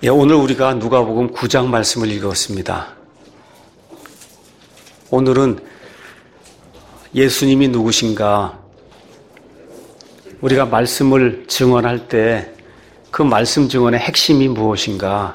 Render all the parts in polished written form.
오늘 우리가 누가복음 9장 말씀을 읽었습니다. 오늘은 예수님이 누구신가, 우리가 말씀을 증언할 때 그 말씀 증언의 핵심이 무엇인가,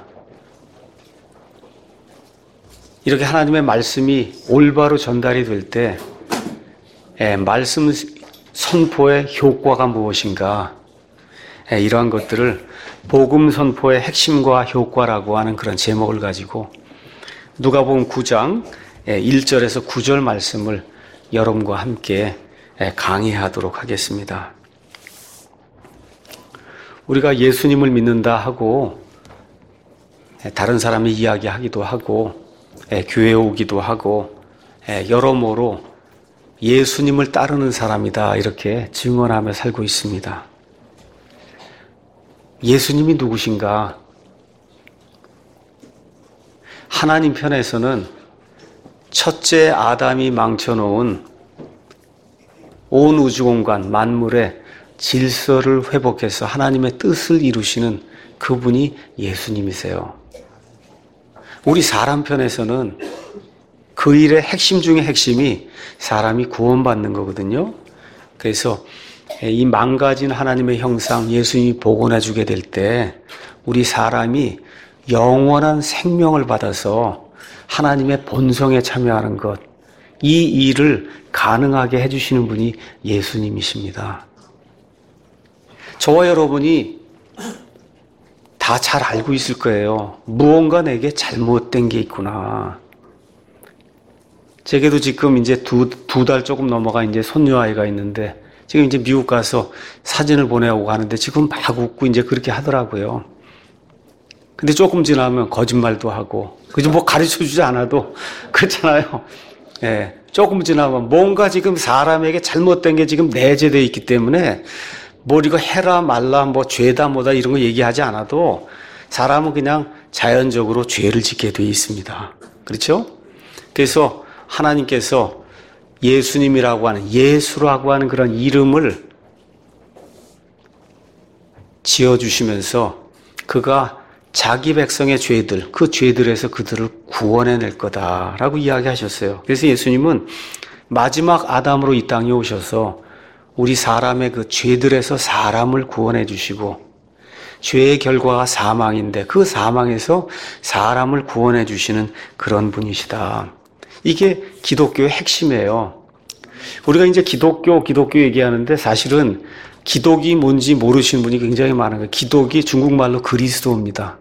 이렇게 하나님의 말씀이 올바로 전달이 될 때 말씀 선포의 효과가 무엇인가, 이러한 것들을 복음 선포의 핵심과 효과라고 하는 그런 제목을 가지고 누가복음 9장 1절에서 9절 말씀을 여러분과 함께 강의하도록 하겠습니다. 우리가 예수님을 믿는다 하고 다른 사람이 이야기하기도 하고 교회에 오기도 하고 여러모로 예수님을 따르는 사람이다 이렇게 증언하며 살고 있습니다. 예수님이 누구신가? 하나님 편에서는 첫째 아담이 망쳐놓은 온 우주공간 만물의 질서를 회복해서 하나님의 뜻을 이루시는 그분이 예수님이세요. 우리 사람 편에서는 그 일의 핵심 중의 핵심이 사람이 구원받는 거거든요. 그래서 이 망가진 하나님의 형상 예수님이 복원해 주게 될 때 우리 사람이 영원한 생명을 받아서 하나님의 본성에 참여하는 것, 이 일을 가능하게 해주시는 분이 예수님이십니다. 저와 여러분이 다 잘 알고 있을 거예요. 무언가 내게 잘못된 게 있구나. 제게도 지금 이제 두 달 조금 넘어가 이제 손녀아이가 있는데 지금 이제 미국 가서 사진을 보내오고 하는데 지금 막 웃고 이제 그렇게 하더라고요. 근데 조금 지나면 거짓말도 하고, 그죠? 뭐 가르쳐 주지 않아도 그렇잖아요. 조금 지나면 뭔가 지금 사람에게 잘못된 게 지금 내재되어 있기 때문에 뭘 이거 해라 말라 뭐 죄다 뭐다 이런 거 얘기하지 않아도 사람은 그냥 자연적으로 죄를 짓게 되어 있습니다. 그렇죠? 그래서 하나님께서 예수님이라고 하는, 예수라고 하는 그런 이름을 지어주시면서 그가 자기 백성의 죄들, 그 죄들에서 그들을 구원해낼 거다라고 이야기하셨어요. 그래서 예수님은 마지막 아담으로 이 땅에 오셔서 우리 사람의 그 죄들에서 사람을 구원해 주시고, 죄의 결과가 사망인데 그 사망에서 사람을 구원해 주시는 그런 분이시다. 이게 기독교의 핵심이에요. 우리가 이제 기독교 얘기하는데 사실은 기독이 뭔지 모르시는 분이 굉장히 많은 거예요. 기독이 중국말로 그리스도입니다.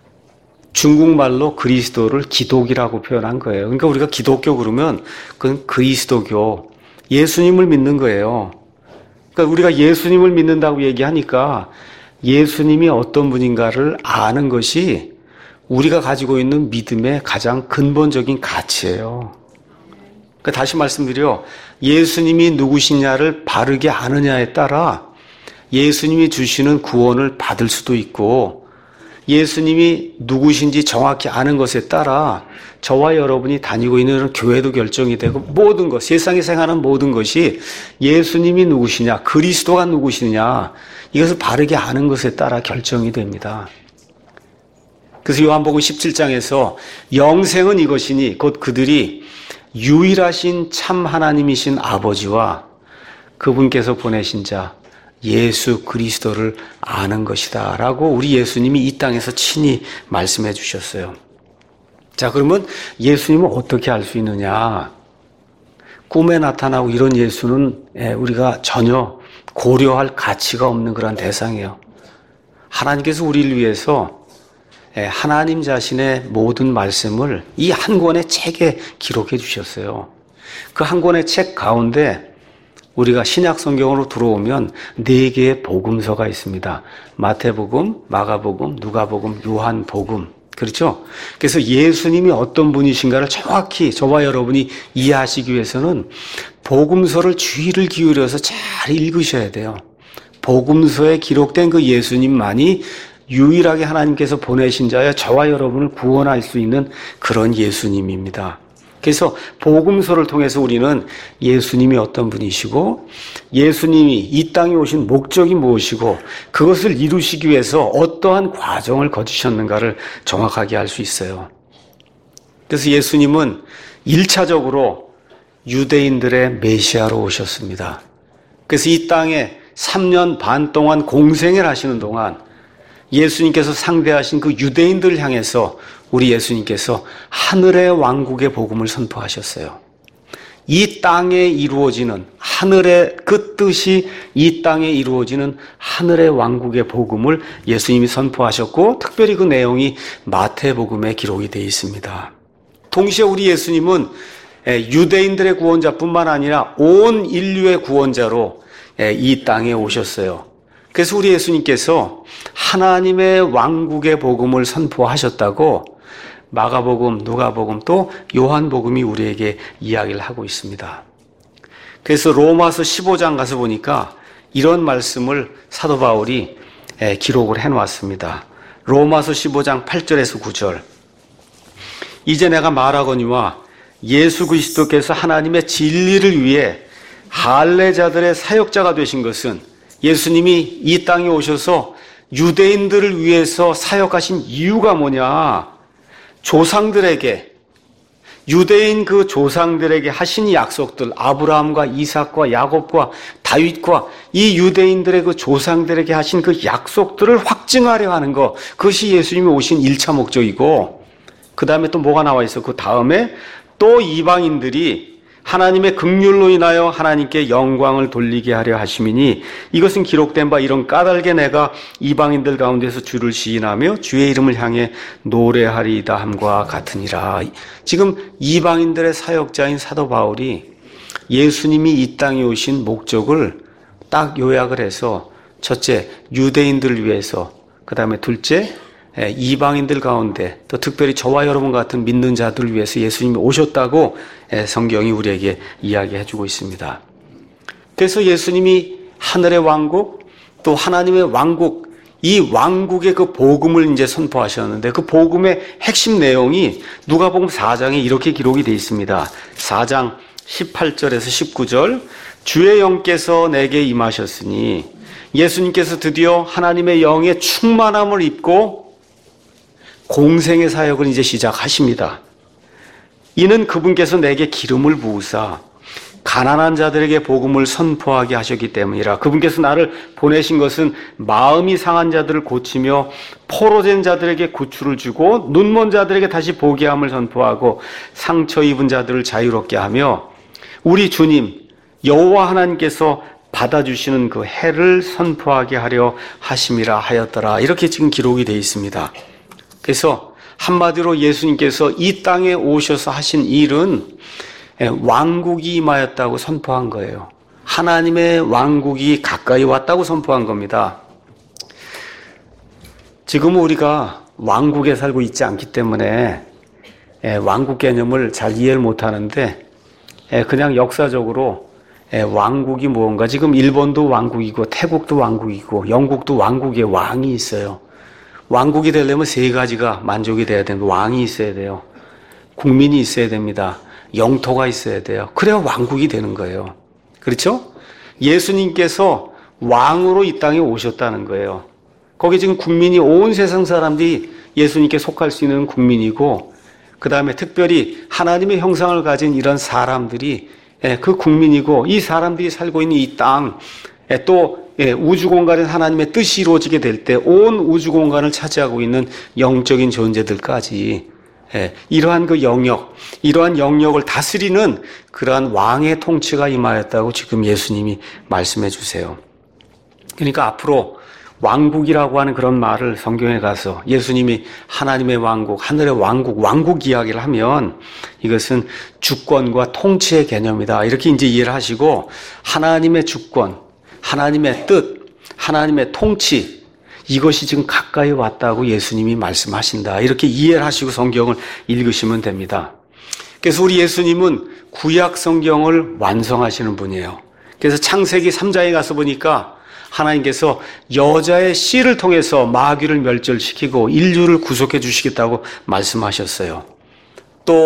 중국말로 그리스도를 기독이라고 표현한 거예요. 그러니까 우리가 기독교 그러면 그건 그리스도교, 예수님을 믿는 거예요. 그러니까 우리가 예수님을 믿는다고 얘기하니까 예수님이 어떤 분인가를 아는 것이 우리가 가지고 있는 믿음의 가장 근본적인 가치예요. 그러니까 다시 말씀드려, 예수님이 누구시냐를 바르게 아느냐에 따라 예수님이 주시는 구원을 받을 수도 있고, 예수님이 누구신지 정확히 아는 것에 따라 저와 여러분이 다니고 있는 교회도 결정이 되고, 모든 것, 세상에 생하는 모든 것이 예수님이 누구시냐, 그리스도가 누구시냐, 이것을 바르게 아는 것에 따라 결정이 됩니다. 그래서 요한복음 17장에서 영생은 이것이니 곧 그들이 유일하신 참 하나님이신 아버지와 그분께서 보내신 자 예수 그리스도를 아는 것이다 라고 우리 예수님이 이 땅에서 친히 말씀해 주셨어요. 자, 그러면 예수님을 어떻게 알 수 있느냐? 꿈에 나타나고 이런 예수는 우리가 전혀 고려할 가치가 없는 그런 대상이에요. 하나님께서 우리를 위해서 하나님 자신의 모든 말씀을 이 한 권의 책에 기록해 주셨어요. 그 한 권의 책 가운데 우리가 신약 성경으로 들어오면 4개의 복음서가 있습니다. 마태복음, 마가복음, 누가복음, 요한복음. 그렇죠? 그래서 예수님이 어떤 분이신가를 정확히 저와 여러분이 이해하시기 위해서는 복음서를 주의를 기울여서 잘 읽으셔야 돼요. 복음서에 기록된 그 예수님만이 유일하게 하나님께서 보내신 자여 저와 여러분을 구원할 수 있는 그런 예수님입니다. 그래서 복음서를 통해서 우리는 예수님이 어떤 분이시고 예수님이 이 땅에 오신 목적이 무엇이고 그것을 이루시기 위해서 어떠한 과정을 거치셨는가를 정확하게 알 수 있어요. 그래서 예수님은 1차적으로 유대인들의 메시아로 오셨습니다. 그래서 이 땅에 3년 반 동안 공생을 하시는 동안 예수님께서 상대하신 그 유대인들을 향해서 우리 예수님께서 하늘의 왕국의 복음을 선포하셨어요. 이 땅에 이루어지는 하늘의 그 뜻이 이 땅에 이루어지는 하늘의 왕국의 복음을 예수님이 선포하셨고 특별히 그 내용이 마태복음에 기록이 되어 있습니다. 동시에 우리 예수님은 유대인들의 구원자뿐만 아니라 온 인류의 구원자로 이 땅에 오셨어요. 그래서 우리 예수님께서 하나님의 왕국의 복음을 선포하셨다고 마가복음, 누가복음 또 요한복음이 우리에게 이야기를 하고 있습니다. 그래서 로마서 15장 가서 보니까 이런 말씀을 사도 바울이 기록을 해놓았습니다. 로마서 15장 8절에서 9절. 이제 내가 말하거니와 예수 그리스도께서 하나님의 진리를 위해 할례자들의 사역자가 되신 것은 예수님이 이 땅에 오셔서 유대인들을 위해서 사역하신 이유가 뭐냐? 조상들에게, 유대인 그 조상들에게 하신 약속들, 아브라함과 이삭과 야곱과 다윗과 이 유대인들의 그 조상들에게 하신 그 약속들을 확증하려 하는 것, 그것이 예수님이 오신 1차 목적이고, 그 다음에 또 뭐가 나와 있어? 그 다음에 또 이방인들이 하나님의 긍휼로 인하여 하나님께 영광을 돌리게 하려 하심이니 이것은 기록된 바 이런 까닭에 내가 이방인들 가운데서 주를 시인하며 주의 이름을 향해 노래하리이다 함과 같으니라. 지금 이방인들의 사역자인 사도 바울이 예수님이 이 땅에 오신 목적을 딱 요약을 해서 첫째, 유대인들을 위해서, 그 다음에 둘째, 이방인들 가운데 또 특별히 저와 여러분 같은 믿는 자들을 위해서 예수님이 오셨다고 성경이 우리에게 이야기해주고 있습니다. 그래서 예수님이 하늘의 왕국 또 하나님의 왕국, 이 왕국의 그 복음을 이제 선포하셨는데 그 복음의 핵심 내용이 누가복음 4장에 이렇게 기록이 되어 있습니다. 4장 18절에서 19절. 주의 영께서 내게 임하셨으니 예수님께서 드디어 하나님의 영의 충만함을 입고 공생의 사역을 이제 시작하십니다. 이는 그분께서 내게 기름을 부으사 가난한 자들에게 복음을 선포하게 하셨기 때문이라. 그분께서 나를 보내신 것은 마음이 상한 자들을 고치며 포로된 자들에게 구출을 주고 눈먼 자들에게 다시 보게 함을 선포하고 상처 입은 자들을 자유롭게 하며 우리 주님 여호와 하나님께서 받아주시는 그 해를 선포하게 하려 하심이라 하였더라. 이렇게 지금 기록이 되어 있습니다. 그래서 한마디로 예수님께서 이 땅에 오셔서 하신 일은 왕국이 임하였다고 선포한 거예요. 하나님의 왕국이 가까이 왔다고 선포한 겁니다. 지금 우리가 왕국에 살고 있지 않기 때문에 왕국 개념을 잘 이해를 못하는데 그냥 역사적으로 왕국이 무언가, 지금 일본도 왕국이고 태국도 왕국이고 영국도 왕국의 왕이 있어요. 왕국이 되려면 세 가지가 만족이 돼야 됩니다. 왕이 있어야 돼요. 국민이 있어야 됩니다. 영토가 있어야 돼요. 그래야 왕국이 되는 거예요. 그렇죠? 예수님께서 왕으로 이 땅에 오셨다는 거예요. 거기 지금 국민이 온 세상 사람들이 예수님께 속할 수 있는 국민이고, 그 다음에 특별히 하나님의 형상을 가진 이런 사람들이 그 국민이고, 이 사람들이 살고 있는 이 땅, 또 우주 공간에 하나님의 뜻이 이루어지게 될 때 온 우주 공간을 차지하고 있는 영적인 존재들까지 이러한 그 영역, 이러한 영역을 다스리는 그러한 왕의 통치가 임하였다고 지금 예수님이 말씀해 주세요. 그러니까 앞으로 왕국이라고 하는 그런 말을 성경에 가서 예수님이 하나님의 왕국, 하늘의 왕국, 왕국 이야기를 하면 이것은 주권과 통치의 개념이다. 이렇게 이제 이해를 하시고 하나님의 주권, 하나님의 뜻, 하나님의 통치, 이것이 지금 가까이 왔다고 예수님이 말씀하신다. 이렇게 이해를 하시고 성경을 읽으시면 됩니다. 그래서 우리 예수님은 구약 성경을 완성하시는 분이에요. 그래서 창세기 3장에 가서 보니까 하나님께서 여자의 씨를 통해서 마귀를 멸절시키고 인류를 구속해 주시겠다고 말씀하셨어요. 또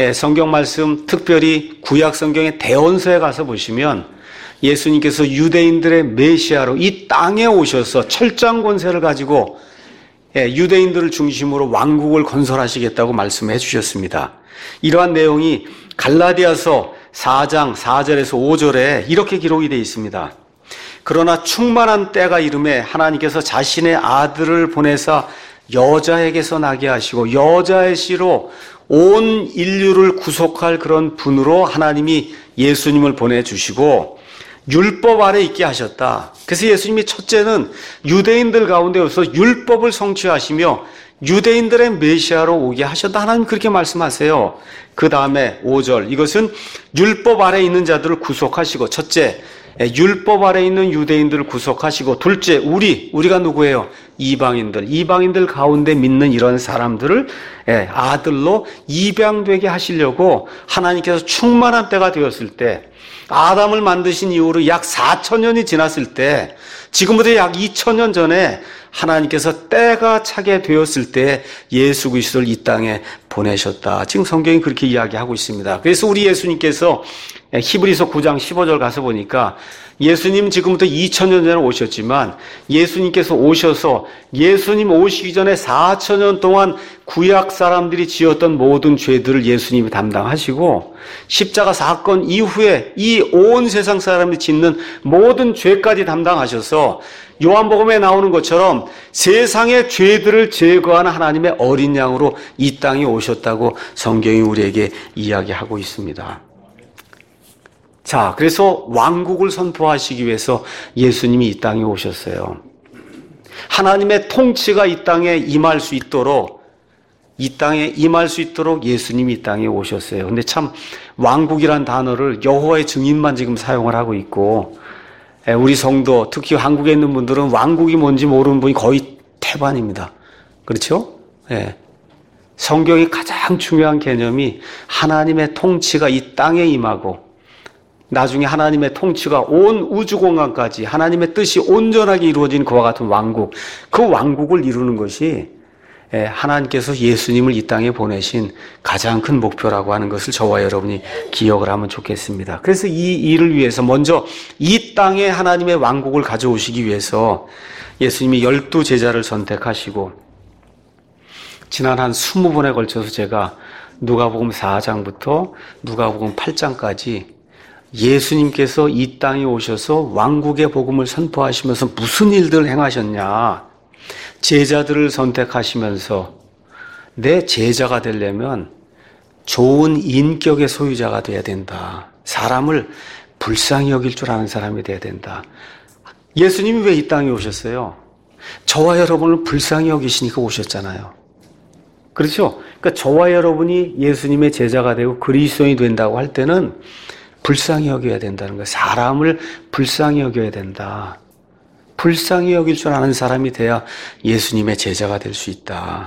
성경 말씀, 특별히 구약 성경의 대언서에 가서 보시면 예수님께서 유대인들의 메시아로 이 땅에 오셔서 철장 권세를 가지고 유대인들을 중심으로 왕국을 건설하시겠다고 말씀해 주셨습니다. 이러한 내용이 갈라디아서 4장 4절에서 5절에 이렇게 기록이 되어 있습니다. 그러나 충만한 때가 이름에 하나님께서 자신의 아들을 보내사 여자에게서 나게 하시고 여자의 씨로 온 인류를 구속할 그런 분으로 하나님이 예수님을 보내주시고 율법 아래 있게 하셨다. 그래서 예수님이 첫째는 유대인들 가운데 오셔서 율법을 성취하시며 유대인들의 메시아로 오게 하셨다. 하나님 그렇게 말씀하세요. 그 다음에 5절, 이것은 율법 아래 있는 자들을 구속하시고, 첫째 율법 아래 있는 유대인들을 구속하시고, 둘째 우리가 누구예요? 이방인들 가운데 믿는 이런 사람들을 아들로 입양되게 하시려고 하나님께서 충만한 때가 되었을 때, 아담을 만드신 이후로 약 4,000년이 지났을 때, 지금부터 약 2,000년 전에 하나님께서 때가 차게 되었을 때 예수 그리스도를 이 땅에 보내셨다. 지금 성경이 그렇게 이야기하고 있습니다. 그래서 우리 예수님께서 히브리서 9장 15절 가서 보니까 예수님 지금부터 2000년 전에 오셨지만 예수님께서 오셔서 예수님 오시기 전에 4000년 동안 구약 사람들이 지었던 모든 죄들을 예수님이 담당하시고 십자가 사건 이후에 이 온 세상 사람들이 짓는 모든 죄까지 담당하셔서 요한복음에 나오는 것처럼 세상의 죄들을 제거하는 하나님의 어린 양으로 이 땅에 오셨다고 성경이 우리에게 이야기하고 있습니다. 자, 그래서 왕국을 선포하시기 위해서 예수님이 이 땅에 오셨어요. 하나님의 통치가 이 땅에 임할 수 있도록 예수님이 이 땅에 오셨어요. 근데 참 왕국이란 단어를 여호와의 증인만 지금 사용을 하고 있고, 우리 성도, 특히 한국에 있는 분들은 왕국이 뭔지 모르는 분이 거의 태반입니다. 그렇죠? 성경의 가장 중요한 개념이 하나님의 통치가 이 땅에 임하고 나중에 하나님의 통치가 온 우주공간까지 하나님의 뜻이 온전하게 이루어진 그와 같은 왕국, 그 왕국을 이루는 것이 하나님께서 예수님을 이 땅에 보내신 가장 큰 목표라고 하는 것을 저와 여러분이 기억을 하면 좋겠습니다. 그래서 이 일을 위해서 먼저 이 땅에 하나님의 왕국을 가져오시기 위해서 예수님이 12제자를 선택하시고, 지난 한 20번에 걸쳐서 제가 누가복음 4장부터 누가복음 8장까지 예수님께서 이 땅에 오셔서 왕국의 복음을 선포하시면서 무슨 일들을 행하셨냐, 제자들을 선택하시면서 내 제자가 되려면 좋은 인격의 소유자가 돼야 된다. 사람을 불쌍히 여길 줄 아는 사람이 돼야 된다. 예수님이 왜 이 땅에 오셨어요? 저와 여러분을 불쌍히 여기시니까 오셨잖아요. 그렇죠? 그러니까 저와 여러분이 예수님의 제자가 되고 그리스도인이 된다고 할 때는 불쌍히 여겨야 된다는 거예요. 사람을 불쌍히 여겨야 된다. 불쌍히 여길 줄 아는 사람이 돼야 예수님의 제자가 될 수 있다.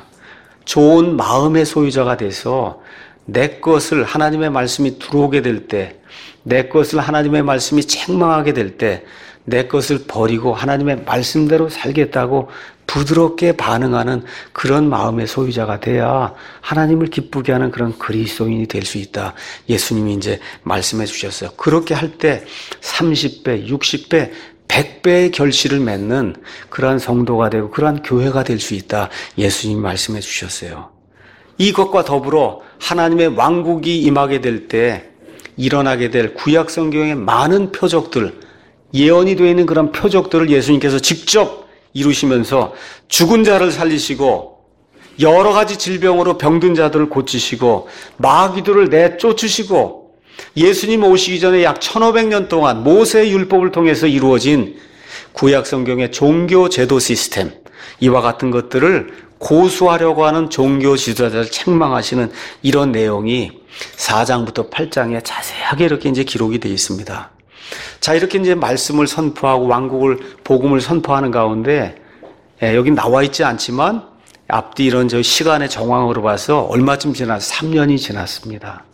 좋은 마음의 소유자가 돼서 내 것을 하나님의 말씀이 들어오게 될 때, 내 것을 하나님의 말씀이 책망하게 될 때, 내 것을 버리고 하나님의 말씀대로 살겠다고 부드럽게 반응하는 그런 마음의 소유자가 돼야 하나님을 기쁘게 하는 그런 그리스도인이 될 수 있다. 예수님이 이제 말씀해 주셨어요. 그렇게 할 때 30배, 60배, 100배의 결실을 맺는 그러한 성도가 되고 그러한 교회가 될 수 있다. 예수님이 말씀해 주셨어요. 이것과 더불어 하나님의 왕국이 임하게 될 때 일어나게 될 구약 성경의 많은 표적들, 예언이 되어 있는 그런 표적들을 예수님께서 직접 이루시면서 죽은 자를 살리시고 여러 가지 질병으로 병든 자들을 고치시고 마귀들을 내쫓으시고, 예수님 오시기 전에 약 1500년 동안 모세의 율법을 통해서 이루어진 구약 성경의 종교 제도 시스템, 이와 같은 것들을 고수하려고 하는 종교 지도자들을 책망하시는 이런 내용이 4장부터 8장에 자세하게 이렇게 이제 기록이 되어 있습니다. 자, 이렇게 이제 말씀을 선포하고 왕국을, 복음을 선포하는 가운데, 여기 나와 있지 않지만 앞뒤 이런 저 시간의 정황으로 봐서 얼마쯤 지났어요? 3년이 지났습니다.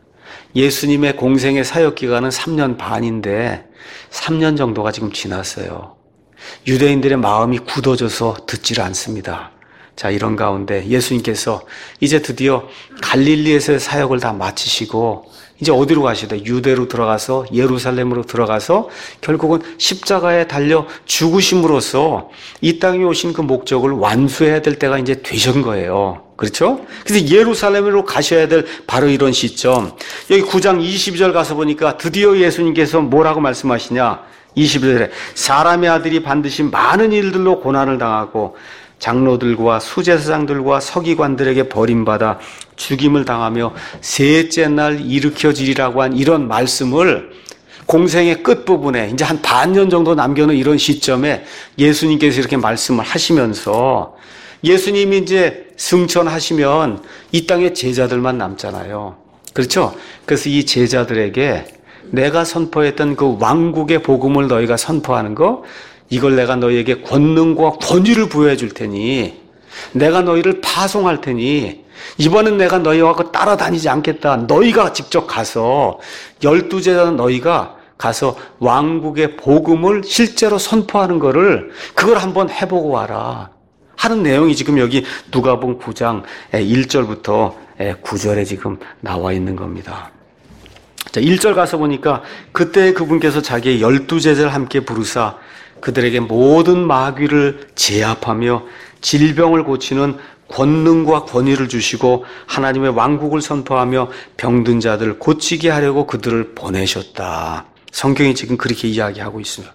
예수님의 공생의 사역 기간은 3년 반인데 3년 정도가 지금 지났어요. 유대인들의 마음이 굳어져서 듣지를 않습니다. 자, 이런 가운데 예수님께서 이제 드디어 갈릴리에서의 사역을 다 마치시고 이제 어디로 가시다? 유대로 들어가서 예루살렘으로 들어가서 결국은 십자가에 달려 죽으심으로써 이 땅에 오신 그 목적을 완수해야 될 때가 이제 되신 거예요. 그렇죠? 그래서 예루살렘으로 가셔야 될 바로 이런 시점. 여기 9장 22절 가서 보니까 드디어 예수님께서 뭐라고 말씀하시냐? 22절에 사람의 아들이 반드시 많은 일들로 고난을 당하고 장로들과 수제사장들과 서기관들에게 버림받아 죽임을 당하며 셋째 날 일으켜지리라고 한 이런 말씀을 공생의 끝부분에 이제 한 반년 정도 남겨놓은 이런 시점에 예수님께서 이렇게 말씀을 하시면서 예수님이 이제 승천하시면 이 땅에 제자들만 남잖아요. 그렇죠? 그래서 이 제자들에게 내가 선포했던 그 왕국의 복음을 너희가 선포하는 거, 이걸 내가 너희에게 권능과 권위를 부여해 줄 테니 내가 너희를 파송할 테니 이번엔 내가 너희와 따라다니지 않겠다. 너희가 직접 가서 12제자 너희가 가서 왕국의 복음을 실제로 선포하는 거를 그걸 한번 해보고 와라 하는 내용이 지금 여기 누가복음 9장 1절부터 9절에 지금 나와 있는 겁니다. 자, 1절 가서 보니까 그때 그분께서 자기의 12제자를 함께 부르사 그들에게 모든 마귀를 제압하며 질병을 고치는 권능과 권위를 주시고 하나님의 왕국을 선포하며 병든 자들 고치게 하려고 그들을 보내셨다. 성경이 지금 그렇게 이야기하고 있습니다.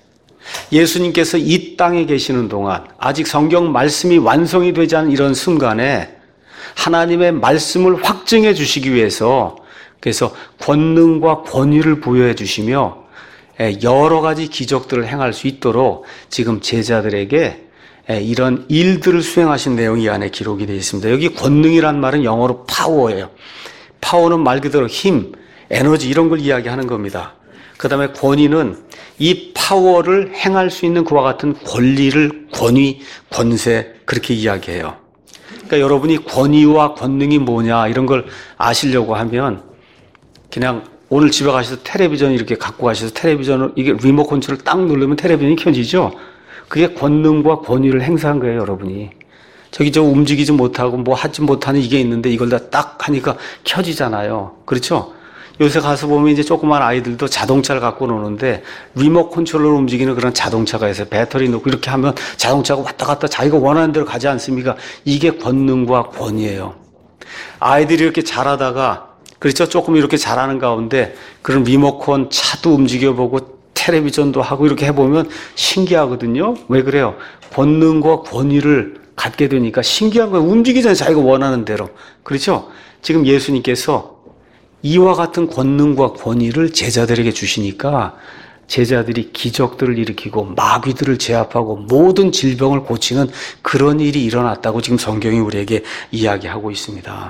예수님께서 이 땅에 계시는 동안 아직 성경 말씀이 완성이 되지 않은 이런 순간에 하나님의 말씀을 확증해 주시기 위해서 그래서 권능과 권위를 부여해 주시며 여러 가지 기적들을 행할 수 있도록 지금 제자들에게 이런 일들을 수행하신 내용이 이 안에 기록이 되어 있습니다. 여기 권능이란 말은 영어로 파워예요. 파워는 말 그대로 힘, 에너지 이런 걸 이야기하는 겁니다. 그 다음에 권위는 이 파워를 행할 수 있는 그와 같은 권리를 권위, 권세 그렇게 이야기해요. 그러니까 여러분이 권위와 권능이 뭐냐 이런 걸 아시려고 하면 그냥 오늘 집에 가셔서 텔레비전 이렇게 갖고 가셔서 텔레비전을 이게 리모컨 컨트롤을 딱 누르면 텔레비전이 켜지죠. 그게 권능과 권위를 행사한 거예요, 여러분이. 저기 저 움직이지 못하고 뭐 하지 못하는 이게 있는데 이걸 다 딱 하니까 켜지잖아요. 그렇죠? 요새 가서 보면 이제 조그만 아이들도 자동차를 갖고 노는데 리모컨 컨트롤로 움직이는 그런 자동차가 있어요. 배터리 넣고 이렇게 하면 자동차가 왔다 갔다 자기가 원하는 대로 가지 않습니까? 이게 권능과 권위예요. 아이들이 이렇게 자라다가 그렇죠? 조금 이렇게 잘하는 가운데 그런 리모컨 차도 움직여보고 텔레비전도 하고 이렇게 해보면 신기하거든요. 왜 그래요? 권능과 권위를 갖게 되니까 신기한 거예요. 움직이기 전에 자기가 원하는 대로. 그렇죠? 지금 예수님께서 이와 같은 권능과 권위를 제자들에게 주시니까 제자들이 기적들을 일으키고 마귀들을 제압하고 모든 질병을 고치는 그런 일이 일어났다고 지금 성경이 우리에게 이야기하고 있습니다.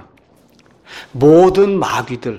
모든 마귀들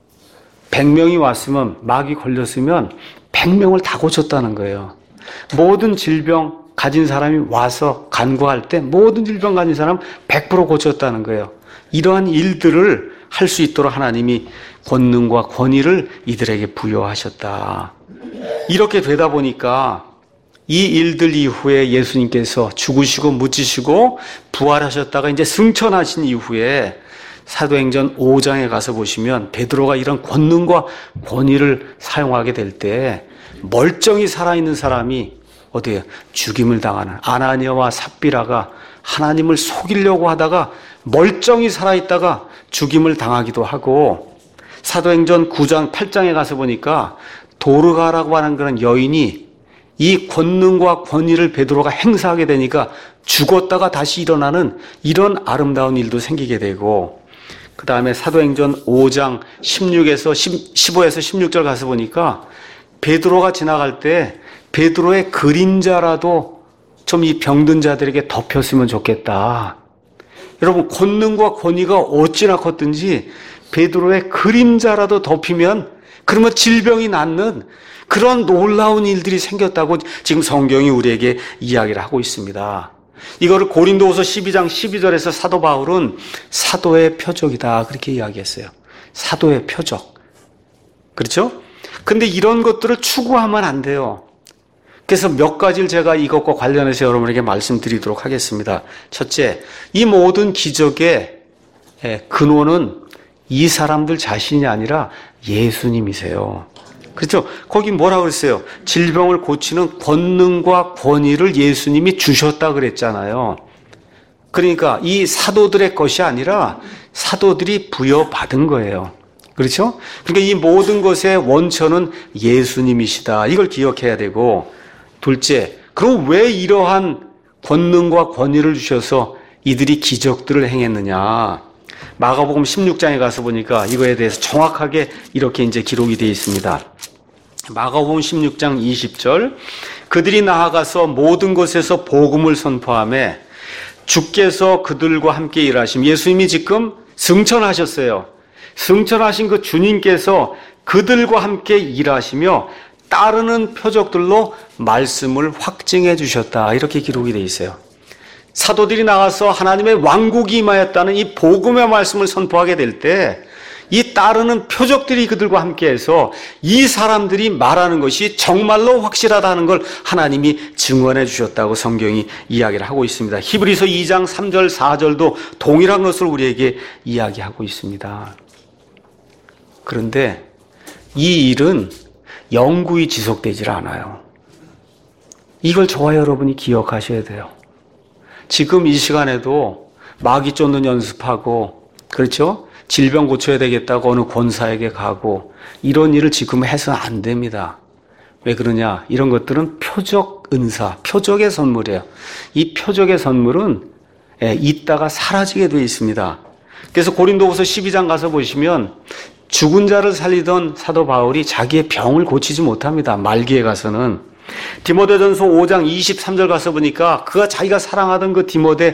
100명이 왔으면 마귀 걸렸으면 100명을 다 고쳤다는 거예요. 모든 질병 가진 사람이 와서 간구할 때 모든 질병 가진 사람 100% 고쳤다는 거예요. 이러한 일들을 할 수 있도록 하나님이 권능과 권위를 이들에게 부여하셨다. 이렇게 되다 보니까 이 일들 이후에 예수님께서 죽으시고 묻히시고 부활하셨다가 이제 승천하신 이후에 사도행전 5장에 가서 보시면 베드로가 이런 권능과 권위를 사용하게 될 때 멀쩡히 살아있는 사람이 어디에 죽임을 당하는 아나니아와 삽비라가 하나님을 속이려고 하다가 멀쩡히 살아있다가 죽임을 당하기도 하고 사도행전 9장 8장에 가서 보니까 도르가라고 하는 그런 여인이 이 권능과 권위를 베드로가 행사하게 되니까 죽었다가 다시 일어나는 이런 아름다운 일도 생기게 되고 그 다음에 사도행전 5장 15에서 16절 가서 보니까 베드로가 지나갈 때 베드로의 그림자라도 좀 이 병든 자들에게 덮였으면 좋겠다. 여러분 권능과 권위가 어찌나 컸든지 베드로의 그림자라도 덮이면 그러면 질병이 낫는 그런 놀라운 일들이 생겼다고 지금 성경이 우리에게 이야기를 하고 있습니다. 이거를 고린도후서 12장 12절에서 사도 바울은 사도의 표적이다 그렇게 이야기했어요. 사도의 표적. 그렇죠? 근데 이런 것들을 추구하면 안 돼요. 그래서 몇 가지를 제가 이것과 관련해서 여러분에게 말씀드리도록 하겠습니다. 첫째, 이 모든 기적의 근원은 이 사람들 자신이 아니라 예수님이세요. 그렇죠? 거기 뭐라고 그랬어요? 질병을 고치는 권능과 권위를 예수님이 주셨다 그랬잖아요. 그러니까 이 사도들의 것이 아니라 사도들이 부여받은 거예요. 그렇죠? 그러니까 이 모든 것의 원천은 예수님이시다. 이걸 기억해야 되고, 둘째, 그럼 왜 이러한 권능과 권위를 주셔서 이들이 기적들을 행했느냐? 마가복음 16장에 가서 보니까 이거에 대해서 정확하게 이렇게 이제 기록이 되어 있습니다. 마가복음 16장 20절, 그들이 나아가서 모든 곳에서 복음을 선포하며 주께서 그들과 함께 일하심. 예수님이 지금 승천하셨어요. 승천하신 그 주님께서 그들과 함께 일하시며 따르는 표적들로 말씀을 확증해 주셨다. 이렇게 기록이 되어 있어요. 사도들이 나가서 하나님의 왕국이 임하였다는 이 복음의 말씀을 선포하게 될 때 이 따르는 표적들이 그들과 함께해서 이 사람들이 말하는 것이 정말로 확실하다는 걸 하나님이 증언해 주셨다고 성경이 이야기를 하고 있습니다. 히브리서 2장 3절 4절도 동일한 것을 우리에게 이야기하고 있습니다. 그런데 이 일은 영구히 지속되질 않아요. 이걸 저와 여러분이 기억하셔야 돼요. 지금 이 시간에도 마귀 쫓는 연습하고, 그렇죠? 질병 고쳐야 되겠다고 어느 권사에게 가고, 이런 일을 지금 해서는 안 됩니다. 왜 그러냐? 이런 것들은 표적 은사, 표적의 선물이에요. 이 표적의 선물은 있다가 사라지게 되어 있습니다. 그래서 고린도후서 12장 가서 보시면 죽은 자를 살리던 사도 바울이 자기의 병을 고치지 못합니다. 말기에 가서는. 디모데전서 5장 23절 가서 보니까 그가 자기가 사랑하던 그 디모데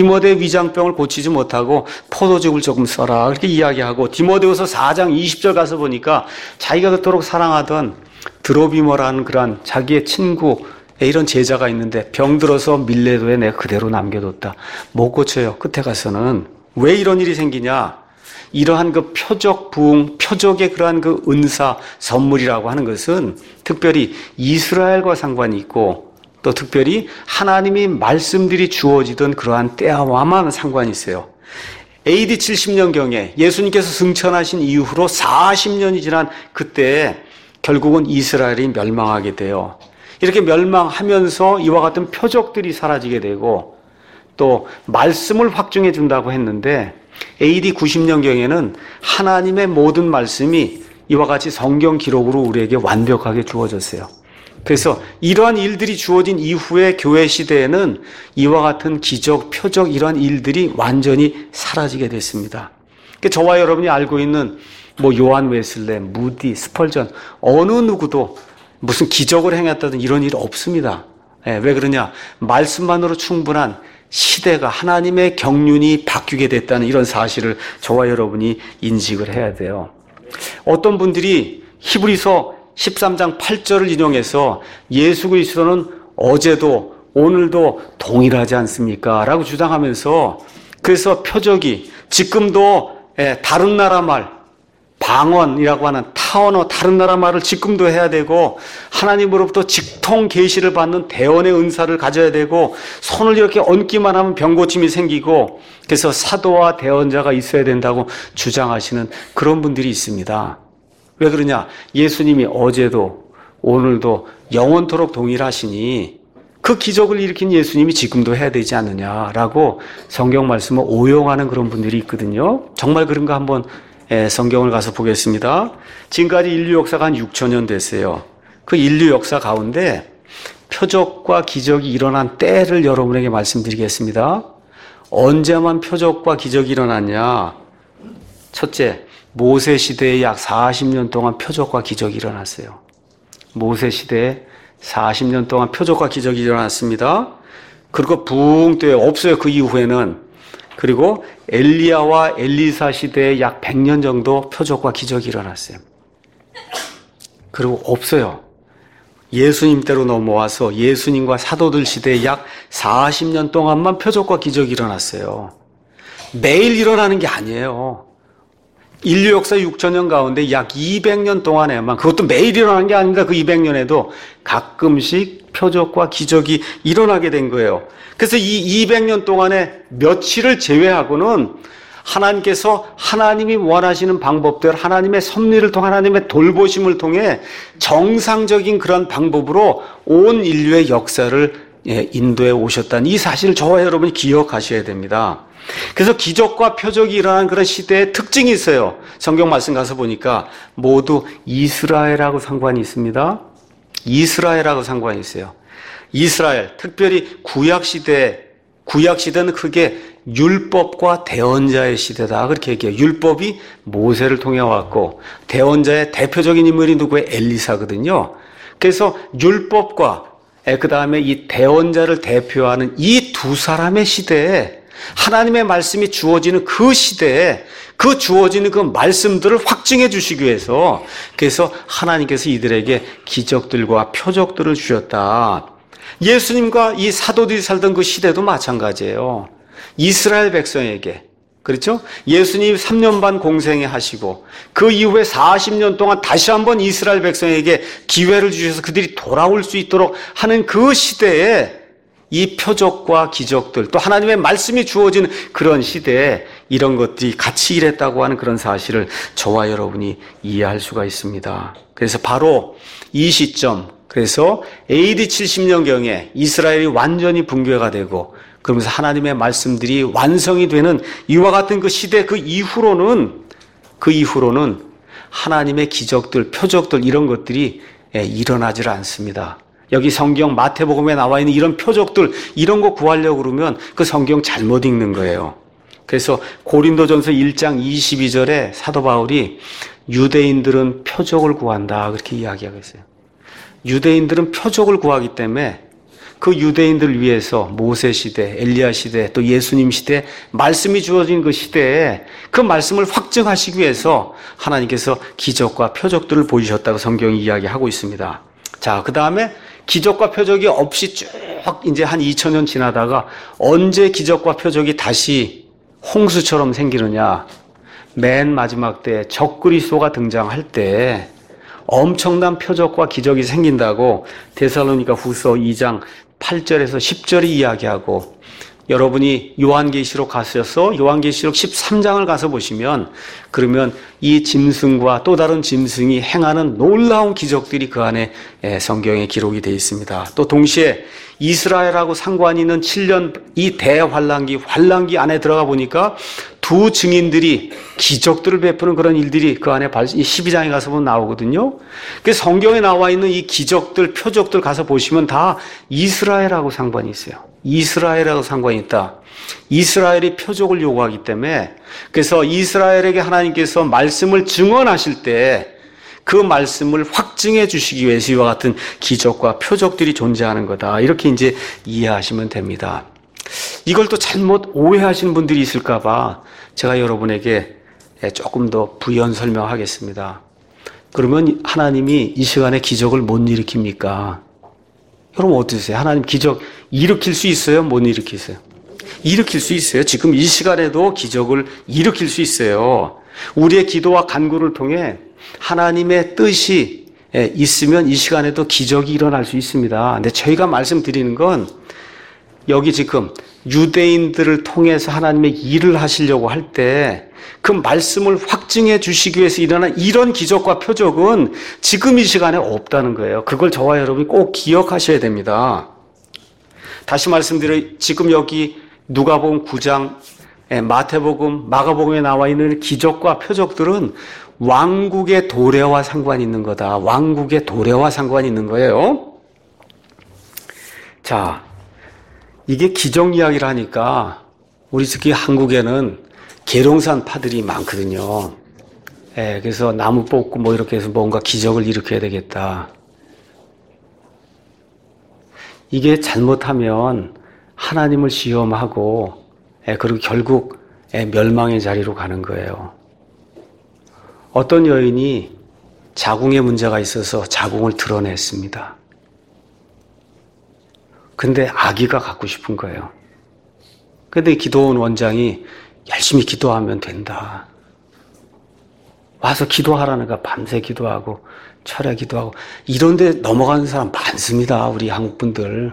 위장병을 고치지 못하고 포도즙을 조금 써라 그렇게 이야기하고, 디모데후서 4장 20절 가서 보니까 자기가 그토록 사랑하던 드로비머라는 그러한 자기의 친구 이런 제자가 있는데 병들어서 밀레도에 내가 그대로 남겨뒀다. 못 고쳐요. 끝에 가서는. 왜 이런 일이 생기냐? 이러한 그 표적 부흥, 표적의 그러한 그 은사, 선물이라고 하는 것은 특별히 이스라엘과 상관이 있고, 또 특별히 하나님이 말씀들이 주어지던 그러한 때와만 상관이 있어요. AD 70년경에 예수님께서 승천하신 이후로 40년이 지난 그때 결국은 이스라엘이 멸망하게 돼요. 이렇게 멸망하면서 이와 같은 표적들이 사라지게 되고, 또 말씀을 확증해 준다고 했는데 AD 90년경에는 하나님의 모든 말씀이 이와 같이 성경 기록으로 우리에게 완벽하게 주어졌어요. 그래서 이러한 일들이 주어진 이후의 교회 시대에는 이와 같은 기적, 표적 이러한 일들이 완전히 사라지게 됐습니다. 저와 여러분이 알고 있는 요한 웨슬레, 무디, 스펄전 어느 누구도 무슨 기적을 행했다든 이런 일 없습니다. 왜 그러냐? 말씀만으로 충분한 시대가, 하나님의 경륜이 바뀌게 됐다는 이런 사실을 저와 여러분이 인식을 해야 돼요. 어떤 분들이 히브리서 13장 8절을 인용해서 예수 그리스도는 어제도 오늘도 동일하지 않습니까? 라고 주장하면서, 그래서 표적이 지금도 다른 나라 말, 방언이라고 하는 타언어, 다른 나라 말을 지금도 해야 되고, 하나님으로부터 직통 계시를 받는 대언의 은사를 가져야 되고, 손을 이렇게 얹기만 하면 병고침이 생기고, 그래서 사도와 대언자가 있어야 된다고 주장하시는 그런 분들이 있습니다. 왜 그러냐? 예수님이 어제도 오늘도 영원토록 동일하시니 그 기적을 일으킨 예수님이 지금도 해야 되지 않느냐라고 성경 말씀을 오용하는 그런 분들이 있거든요. 정말 그런가 한번 성경을 가서 보겠습니다. 지금까지 인류 역사가 한 6,000년 됐어요. 그 인류 역사 가운데 표적과 기적이 일어난 때를 여러분에게 말씀드리겠습니다. 언제만 표적과 기적이 일어났냐? 첫째, 모세 시대에 약 40년 동안 표적과 기적이 일어났어요. 모세 시대에 40년 동안 표적과 기적이 일어났습니다. 그리고 붕 뜨요. 없어요. 그 이후에는. 그리고 엘리야와 엘리사 시대에 약 100년 정도 표적과 기적이 일어났어요. 그리고 없어요. 예수님 때로 넘어와서 예수님과 사도들 시대에 약 40년 동안만 표적과 기적이 일어났어요. 매일 일어나는 게 아니에요. 인류 역사 6천년 가운데 약 200년 동안에만, 그것도 매일 일어나는 게 아닙니다. 그 200년에도 가끔씩 표적과 기적이 일어나게 된 거예요. 그래서 이 200년 동안에 며칠을 제외하고는 하나님께서 하나님이 원하시는 방법대로 하나님의 섭리를 통해 하나님의 돌보심을 통해 정상적인 그런 방법으로 온 인류의 역사를 인도해 오셨다는 이 사실을 저와 여러분이 기억하셔야 됩니다. 그래서 기적과 표적이 일어나는 그런 시대의 특징이 있어요. 성경 말씀 가서 보니까 모두 이스라엘하고 상관이 있습니다. 이스라엘하고 상관이 있어요. 이스라엘, 특별히 구약시대는 크게 율법과 대언자의 시대다. 그렇게 얘기해요. 율법이 모세를 통해 왔고, 대언자의 대표적인 인물이 누구예요? 엘리사거든요. 그래서 율법과, 그 다음에 이 대언자를 대표하는 이 두 사람의 시대에 하나님의 말씀이 주어지는 그 시대에 그 주어지는 그 말씀들을 확증해 주시기 위해서 그래서 하나님께서 이들에게 기적들과 표적들을 주셨다. 예수님과 이 사도들이 살던 그 시대도 마찬가지예요. 이스라엘 백성에게, 그렇죠? 예수님이 3년 반 공생에 하시고 그 이후에 40년 동안 다시 한번 이스라엘 백성에게 기회를 주셔서 그들이 돌아올 수 있도록 하는 그 시대에 이 표적과 기적들, 또 하나님의 말씀이 주어지는 그런 시대에 이런 것들이 같이 일했다고 하는 그런 사실을 저와 여러분이 이해할 수가 있습니다. 그래서 바로 이 시점, 그래서 AD 70년경에 이스라엘이 완전히 붕괴가 되고 그러면서 하나님의 말씀들이 완성이 되는 이와 같은 그 시대 그 이후로는 하나님의 기적들, 표적들 이런 것들이 일어나질 않습니다. 여기 성경 마태복음에 나와 있는 이런 표적들 이런 거 구하려고 그러면 그 성경 잘못 읽는 거예요. 그래서 고린도전서 1장 22절에 사도 바울이 유대인들은 표적을 구한다 그렇게 이야기하고 있어요. 유대인들은 표적을 구하기 때문에 그 유대인들을 위해서 모세 시대, 엘리야 시대, 또 예수님 시대, 말씀이 주어진 그 시대에 그 말씀을 확증하시기 위해서 하나님께서 기적과 표적들을 보이셨다고 성경이 이야기하고 있습니다. 자, 그 다음에 기적과 표적이 없이 쭉 이제 한 2000년 지나다가 언제 기적과 표적이 다시 홍수처럼 생기느냐? 맨 마지막 때 적그리스도가 등장할 때 엄청난 표적과 기적이 생긴다고 데살로니가 후서 2장 8절에서 10절이 이야기하고, 여러분이 요한계시록 가셔서 요한계시록 13장을 가서 보시면 그러면 이 짐승과 또 다른 짐승이 행하는 놀라운 기적들이 그 안에 성경에 기록이 되어 있습니다. 또 동시에 이스라엘하고 상관이 있는 7년 이 대환란기 안에 들어가 보니까 두 증인들이 기적들을 베푸는 그런 일들이 그 안에 12장에 가서 보면 나오거든요. 그래서 성경에 나와 있는 이 기적들, 표적들 가서 보시면 다 이스라엘하고 상관이 있어요. 이스라엘하고 상관이 있다. 이스라엘이 표적을 요구하기 때문에, 그래서 이스라엘에게 하나님께서 말씀을 증언하실 때 그 말씀을 확증해 주시기 위해서 이와 같은 기적과 표적들이 존재하는 거다. 이렇게 이제 이해하시면 됩니다. 이걸 또 잘못 오해하시는 분들이 있을까봐 제가 여러분에게 조금 더 부연 설명하겠습니다. 그러면 하나님이 이 시간에 기적을 못 일으킵니까? 여러분 어떠세요? 하나님 기적 일으킬 수 있어요? 못 일으키세요? 일으킬 수 있어요. 지금 이 시간에도 기적을 일으킬 수 있어요. 우리의 기도와 간구를 통해 하나님의 뜻이 있으면 이 시간에도 기적이 일어날 수 있습니다. 근데 저희가 말씀드리는 건 여기 지금 유대인들을 통해서 하나님의 일을 하시려고 할 때 그 말씀을 확증해 주시기 위해서 일어난 이런 기적과 표적은 지금 이 시간에 없다는 거예요. 그걸 저와 여러분이 꼭 기억하셔야 됩니다. 다시 말씀드려 지금 여기 누가복음 9장, 마태복음, 마가복음에 나와 있는 기적과 표적들은 왕국의 도래와 상관이 있는 거다. 왕국의 도래와 상관이 있는 거예요. 자, 이게 기적 이야기를 하니까 우리 특히 한국에는 계룡산 파들이 많거든요. 그래서 나무 뽑고 뭐 이렇게 해서 뭔가 기적을 일으켜야 되겠다. 이게 잘못하면 하나님을 시험하고 그리고 결국 멸망의 자리로 가는 거예요. 어떤 여인이 자궁에 문제가 있어서 자궁을 드러냈습니다. 근데 아기가 갖고 싶은 거예요. 근데 기도원 원장이 열심히 기도하면 된다. 와서 기도하라는 거야. 밤새 기도하고 철야 기도하고 이런 데 넘어가는 사람 많습니다. 우리 한국 분들.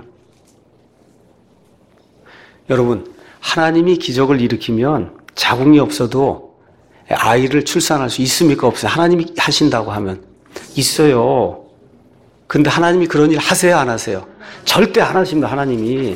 여러분, 하나님이 기적을 일으키면 자궁이 없어도 아이를 출산할 수 있습니까? 없어요? 하나님이 하신다고 하면 있어요. 근데 하나님이 그런 일 하세요? 안 하세요? 절대 안 하십니다. 하나님이.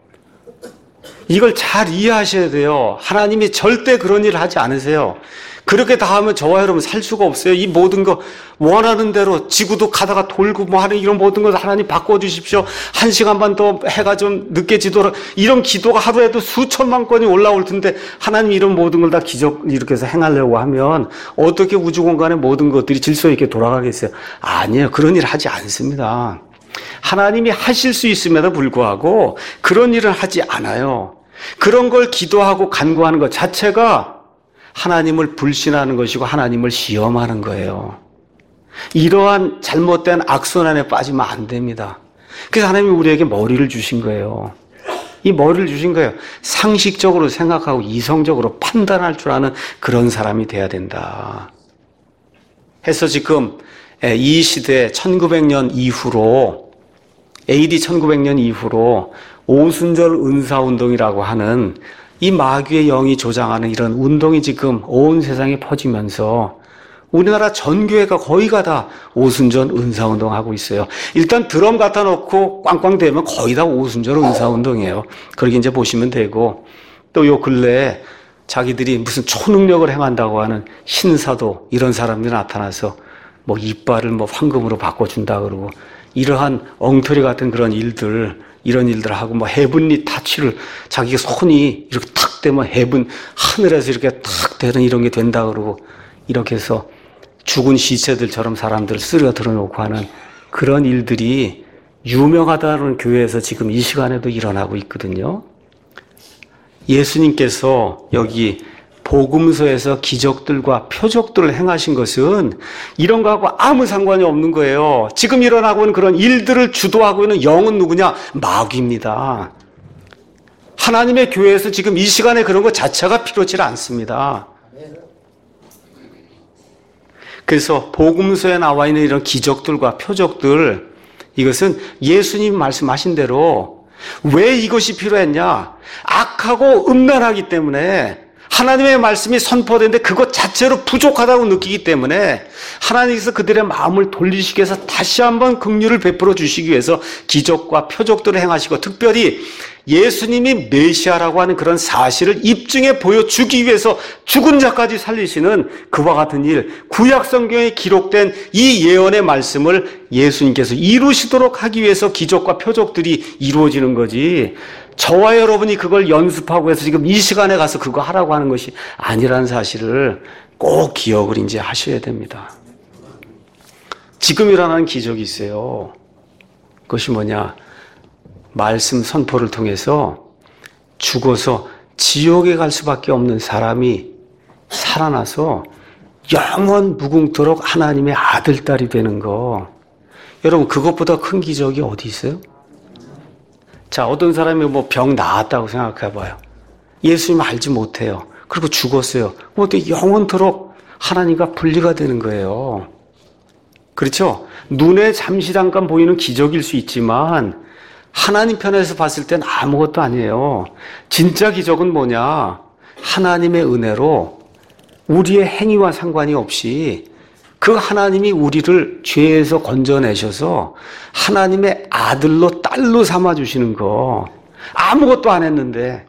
이걸 잘 이해하셔야 돼요. 하나님이 절대 그런 일을 하지 않으세요. 그렇게 다 하면 저와 여러분 살 수가 없어요. 이 모든 거 원하는 대로 지구도 가다가 돌고 뭐 하는 이런 모든 걸 하나님 바꿔주십시오. 1시간만 더 해가 좀 늦게 지도록 이런 기도가 하루에도 수천만 건이 올라올 텐데 하나님 이런 모든 걸 다 기적 이렇게 해서 행하려고 하면 어떻게 우주 공간의 모든 것들이 질서 있게 돌아가겠어요? 아니에요. 그런 일 하지 않습니다. 하나님이 하실 수 있음에도 불구하고 그런 일을 하지 않아요. 그런 걸 기도하고 간구하는 것 자체가 하나님을 불신하는 것이고 하나님을 시험하는 거예요. 이러한 잘못된 악순환에 빠지면 안 됩니다. 그래서 하나님이 우리에게 머리를 주신 거예요. 이 머리를 주신 거예요. 상식적으로 생각하고 이성적으로 판단할 줄 아는 그런 사람이 돼야 된다. 해서 지금 이 시대 1900년 이후로 AD 1900년 이후로 오순절 은사운동이라고 하는 이 마귀의 영이 조장하는 이런 운동이 지금 온 세상에 퍼지면서 우리나라 전교회가 거의가 다 오순절 은사운동 하고 있어요. 일단 드럼 갖다 놓고 꽝꽝 대면 거의 다 오순절 은사운동이에요. 그렇게 이제 보시면 되고 또 요 근래에 자기들이 무슨 초능력을 행한다고 하는 신사도 이런 사람들이 나타나서 뭐 이빨을 뭐 황금으로 바꿔준다 그러고 이러한 엉터리 같은 그런 일들 이런 일들 하고 뭐 헤븐리 타치를 자기가 손이 이렇게 탁 대면 헤븐 하늘에서 이렇게 탁 되는 이런 게 된다 그러고 이렇게 해서 죽은 시체들처럼 사람들을 쓰러뜨려 놓고 하는 그런 일들이 유명하다는 교회에서 지금 이 시간에도 일어나고 있거든요. 예수님께서 여기 복음서에서 기적들과 표적들을 행하신 것은 이런 거하고 아무 상관이 없는 거예요. 지금 일어나고 있는 그런 일들을 주도하고 있는 영은 누구냐? 마귀입니다. 하나님의 교회에서 지금 이 시간에 그런 것 자체가 필요치 않습니다. 그래서 복음서에 나와 있는 이런 기적들과 표적들 이것은 예수님 말씀하신 대로 왜 이것이 필요했냐? 악하고 음란하기 때문에 하나님의 말씀이 선포되는데 그것 자체로 부족하다고 느끼기 때문에 하나님께서 그들의 마음을 돌리시기 위해서 다시 한번 긍휼을 베풀어 주시기 위해서 기적과 표적들을 행하시고 특별히 예수님이 메시아라고 하는 그런 사실을 입증해 보여주기 위해서 죽은 자까지 살리시는 그와 같은 일, 구약 성경에 기록된 이 예언의 말씀을 예수님께서 이루시도록 하기 위해서 기적과 표적들이 이루어지는 거지. 저와 여러분이 그걸 연습하고 해서 지금 이 시간에 가서 그거 하라고 하는 것이 아니라는 사실을 꼭 기억을 이제 하셔야 됩니다. 지금 일어나는 기적이 있어요. 그것이 뭐냐? 말씀 선포를 통해서 죽어서 지옥에 갈 수밖에 없는 사람이 살아나서 영원 무궁토록 하나님의 아들, 딸이 되는 거. 여러분, 그것보다 큰 기적이 어디 있어요? 자, 어떤 사람이 뭐 병 나았다고 생각해 봐요. 예수님 알지 못해요. 그리고 죽었어요. 어떻게 영원토록 하나님과 분리가 되는 거예요. 그렇죠? 눈에 잠시 잠깐 보이는 기적일 수 있지만 하나님 편에서 봤을 땐 아무것도 아니에요. 진짜 기적은 뭐냐? 하나님의 은혜로 우리의 행위와 상관이 없이 그 하나님이 우리를 죄에서 건져내셔서 하나님의 아들로 딸로 삼아주시는 거. 아무것도 안 했는데.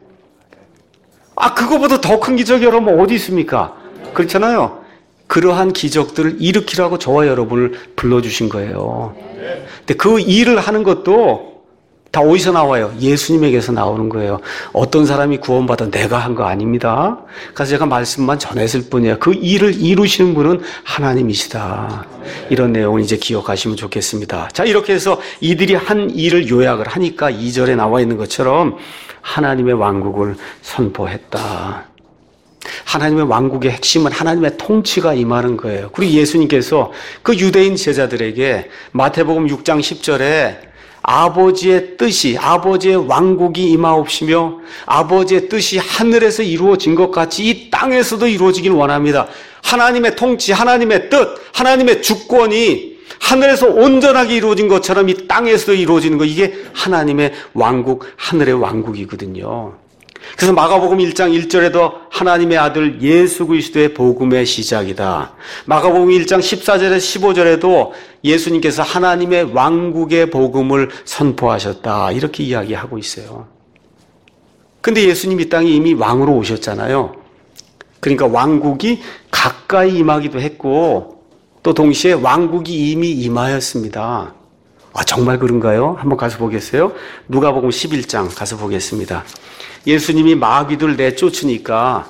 그거보다 더 큰 기적이 여러분 어디 있습니까? 그렇잖아요. 그러한 기적들을 일으키라고 저와 여러분을 불러주신 거예요. 근데 그 일을 하는 것도 다 어디서 나와요? 예수님에게서 나오는 거예요. 어떤 사람이 구원받아 내가 한 거 아닙니다. 그래서 제가 말씀만 전했을 뿐이에요. 그 일을 이루시는 분은 하나님이시다. 이런 내용을 이제 기억하시면 좋겠습니다. 자, 이렇게 해서 이들이 한 일을 요약을 하니까 2절에 나와 있는 것처럼 하나님의 왕국을 선포했다. 하나님의 왕국의 핵심은 하나님의 통치가 임하는 거예요. 그리고 예수님께서 그 유대인 제자들에게 마태복음 6장 10절에 아버지의 뜻이, 아버지의 왕국이 임하옵시며 아버지의 뜻이 하늘에서 이루어진 것 같이 이 땅에서도 이루어지길 원합니다. 하나님의 통치, 하나님의 뜻, 하나님의 주권이 하늘에서 온전하게 이루어진 것처럼 이 땅에서도 이루어지는 거, 이게 하나님의 왕국, 하늘의 왕국이거든요. 그래서 마가복음 1장 1절에도 하나님의 아들 예수 그리스도의 복음의 시작이다. 마가복음 1장 14절에서 15절에도 예수님께서 하나님의 왕국의 복음을 선포하셨다. 이렇게 이야기하고 있어요. 근데 예수님 이 땅에 이미 왕으로 오셨잖아요. 그러니까 왕국이 가까이 임하기도 했고 또 동시에 왕국이 이미 임하였습니다. 정말 그런가요? 한번 가서 보겠어요? 누가복음 11장 가서 보겠습니다. 예수님이 마귀들 내쫓으니까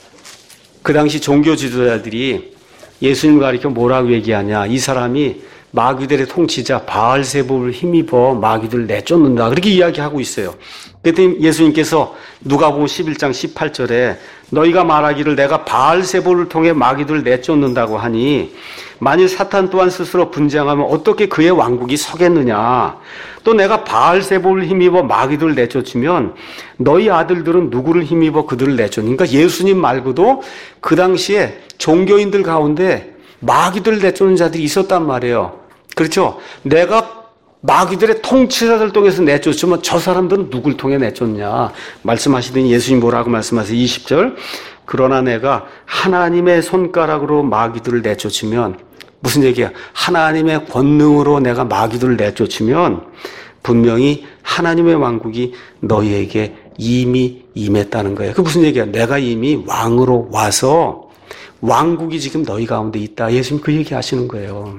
그 당시 종교 지도자들이 예수님 가리켜 뭐라고 얘기하냐. 이 사람이 마귀들의 통치자 바알세불을 힘입어 마귀들을 내쫓는다. 그렇게 이야기하고 있어요. 그때 예수님께서 누가복음 11장 18절에 너희가 말하기를 내가 바알세불을 통해 마귀들을 내쫓는다고 하니 만일 사탄 또한 스스로 분쟁하면 어떻게 그의 왕국이 서겠느냐. 또 내가 바알세불을 힘입어 마귀들을 내쫓으면 너희 아들들은 누구를 힘입어 그들을 내쫓는. 그러니까 예수님 말고도 그 당시에 종교인들 가운데 마귀들을 내쫓는 자들이 있었단 말이에요. 그렇죠? 내가 마귀들의 통치자들 통해서 내쫓으면 저 사람들은 누굴 통해 내쫓냐. 말씀하시더니 예수님 뭐라고 말씀하세요? 20절. 그러나 내가 하나님의 손가락으로 마귀들을 내쫓으면, 무슨 얘기야? 하나님의 권능으로 내가 마귀들을 내쫓으면 분명히 하나님의 왕국이 너희에게 이미 임했다는 거예요. 그 무슨 얘기야? 내가 이미 왕으로 와서 왕국이 지금 너희 가운데 있다. 예수님 그 얘기 하시는 거예요.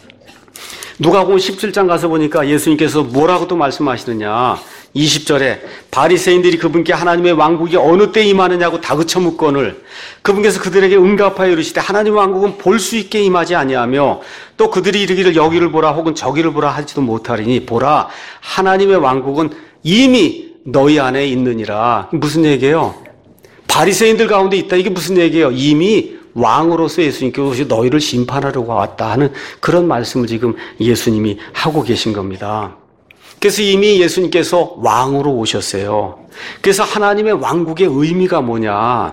누가복음 17장 가서 보니까 예수님께서 뭐라고 또 말씀하시느냐. 20절에 바리새인들이 그분께 하나님의 왕국이 어느 때 임하느냐고 다그쳐 묻거늘 그분께서 그들에게 응답하여 이르시되 하나님의 왕국은 볼 수 있게 임하지 아니하며 또 그들이 이르기를 여기를 보라 혹은 저기를 보라 하지도 못하리니 보라 하나님의 왕국은 이미 너희 안에 있느니라. 무슨 얘기예요? 바리새인들 가운데 있다. 이게 무슨 얘기예요? 이미 왕으로서 예수님께서 너희를 심판하려고 왔다 하는 그런 말씀을 지금 예수님이 하고 계신 겁니다. 그래서 이미 예수님께서 왕으로 오셨어요. 그래서 하나님의 왕국의 의미가 뭐냐.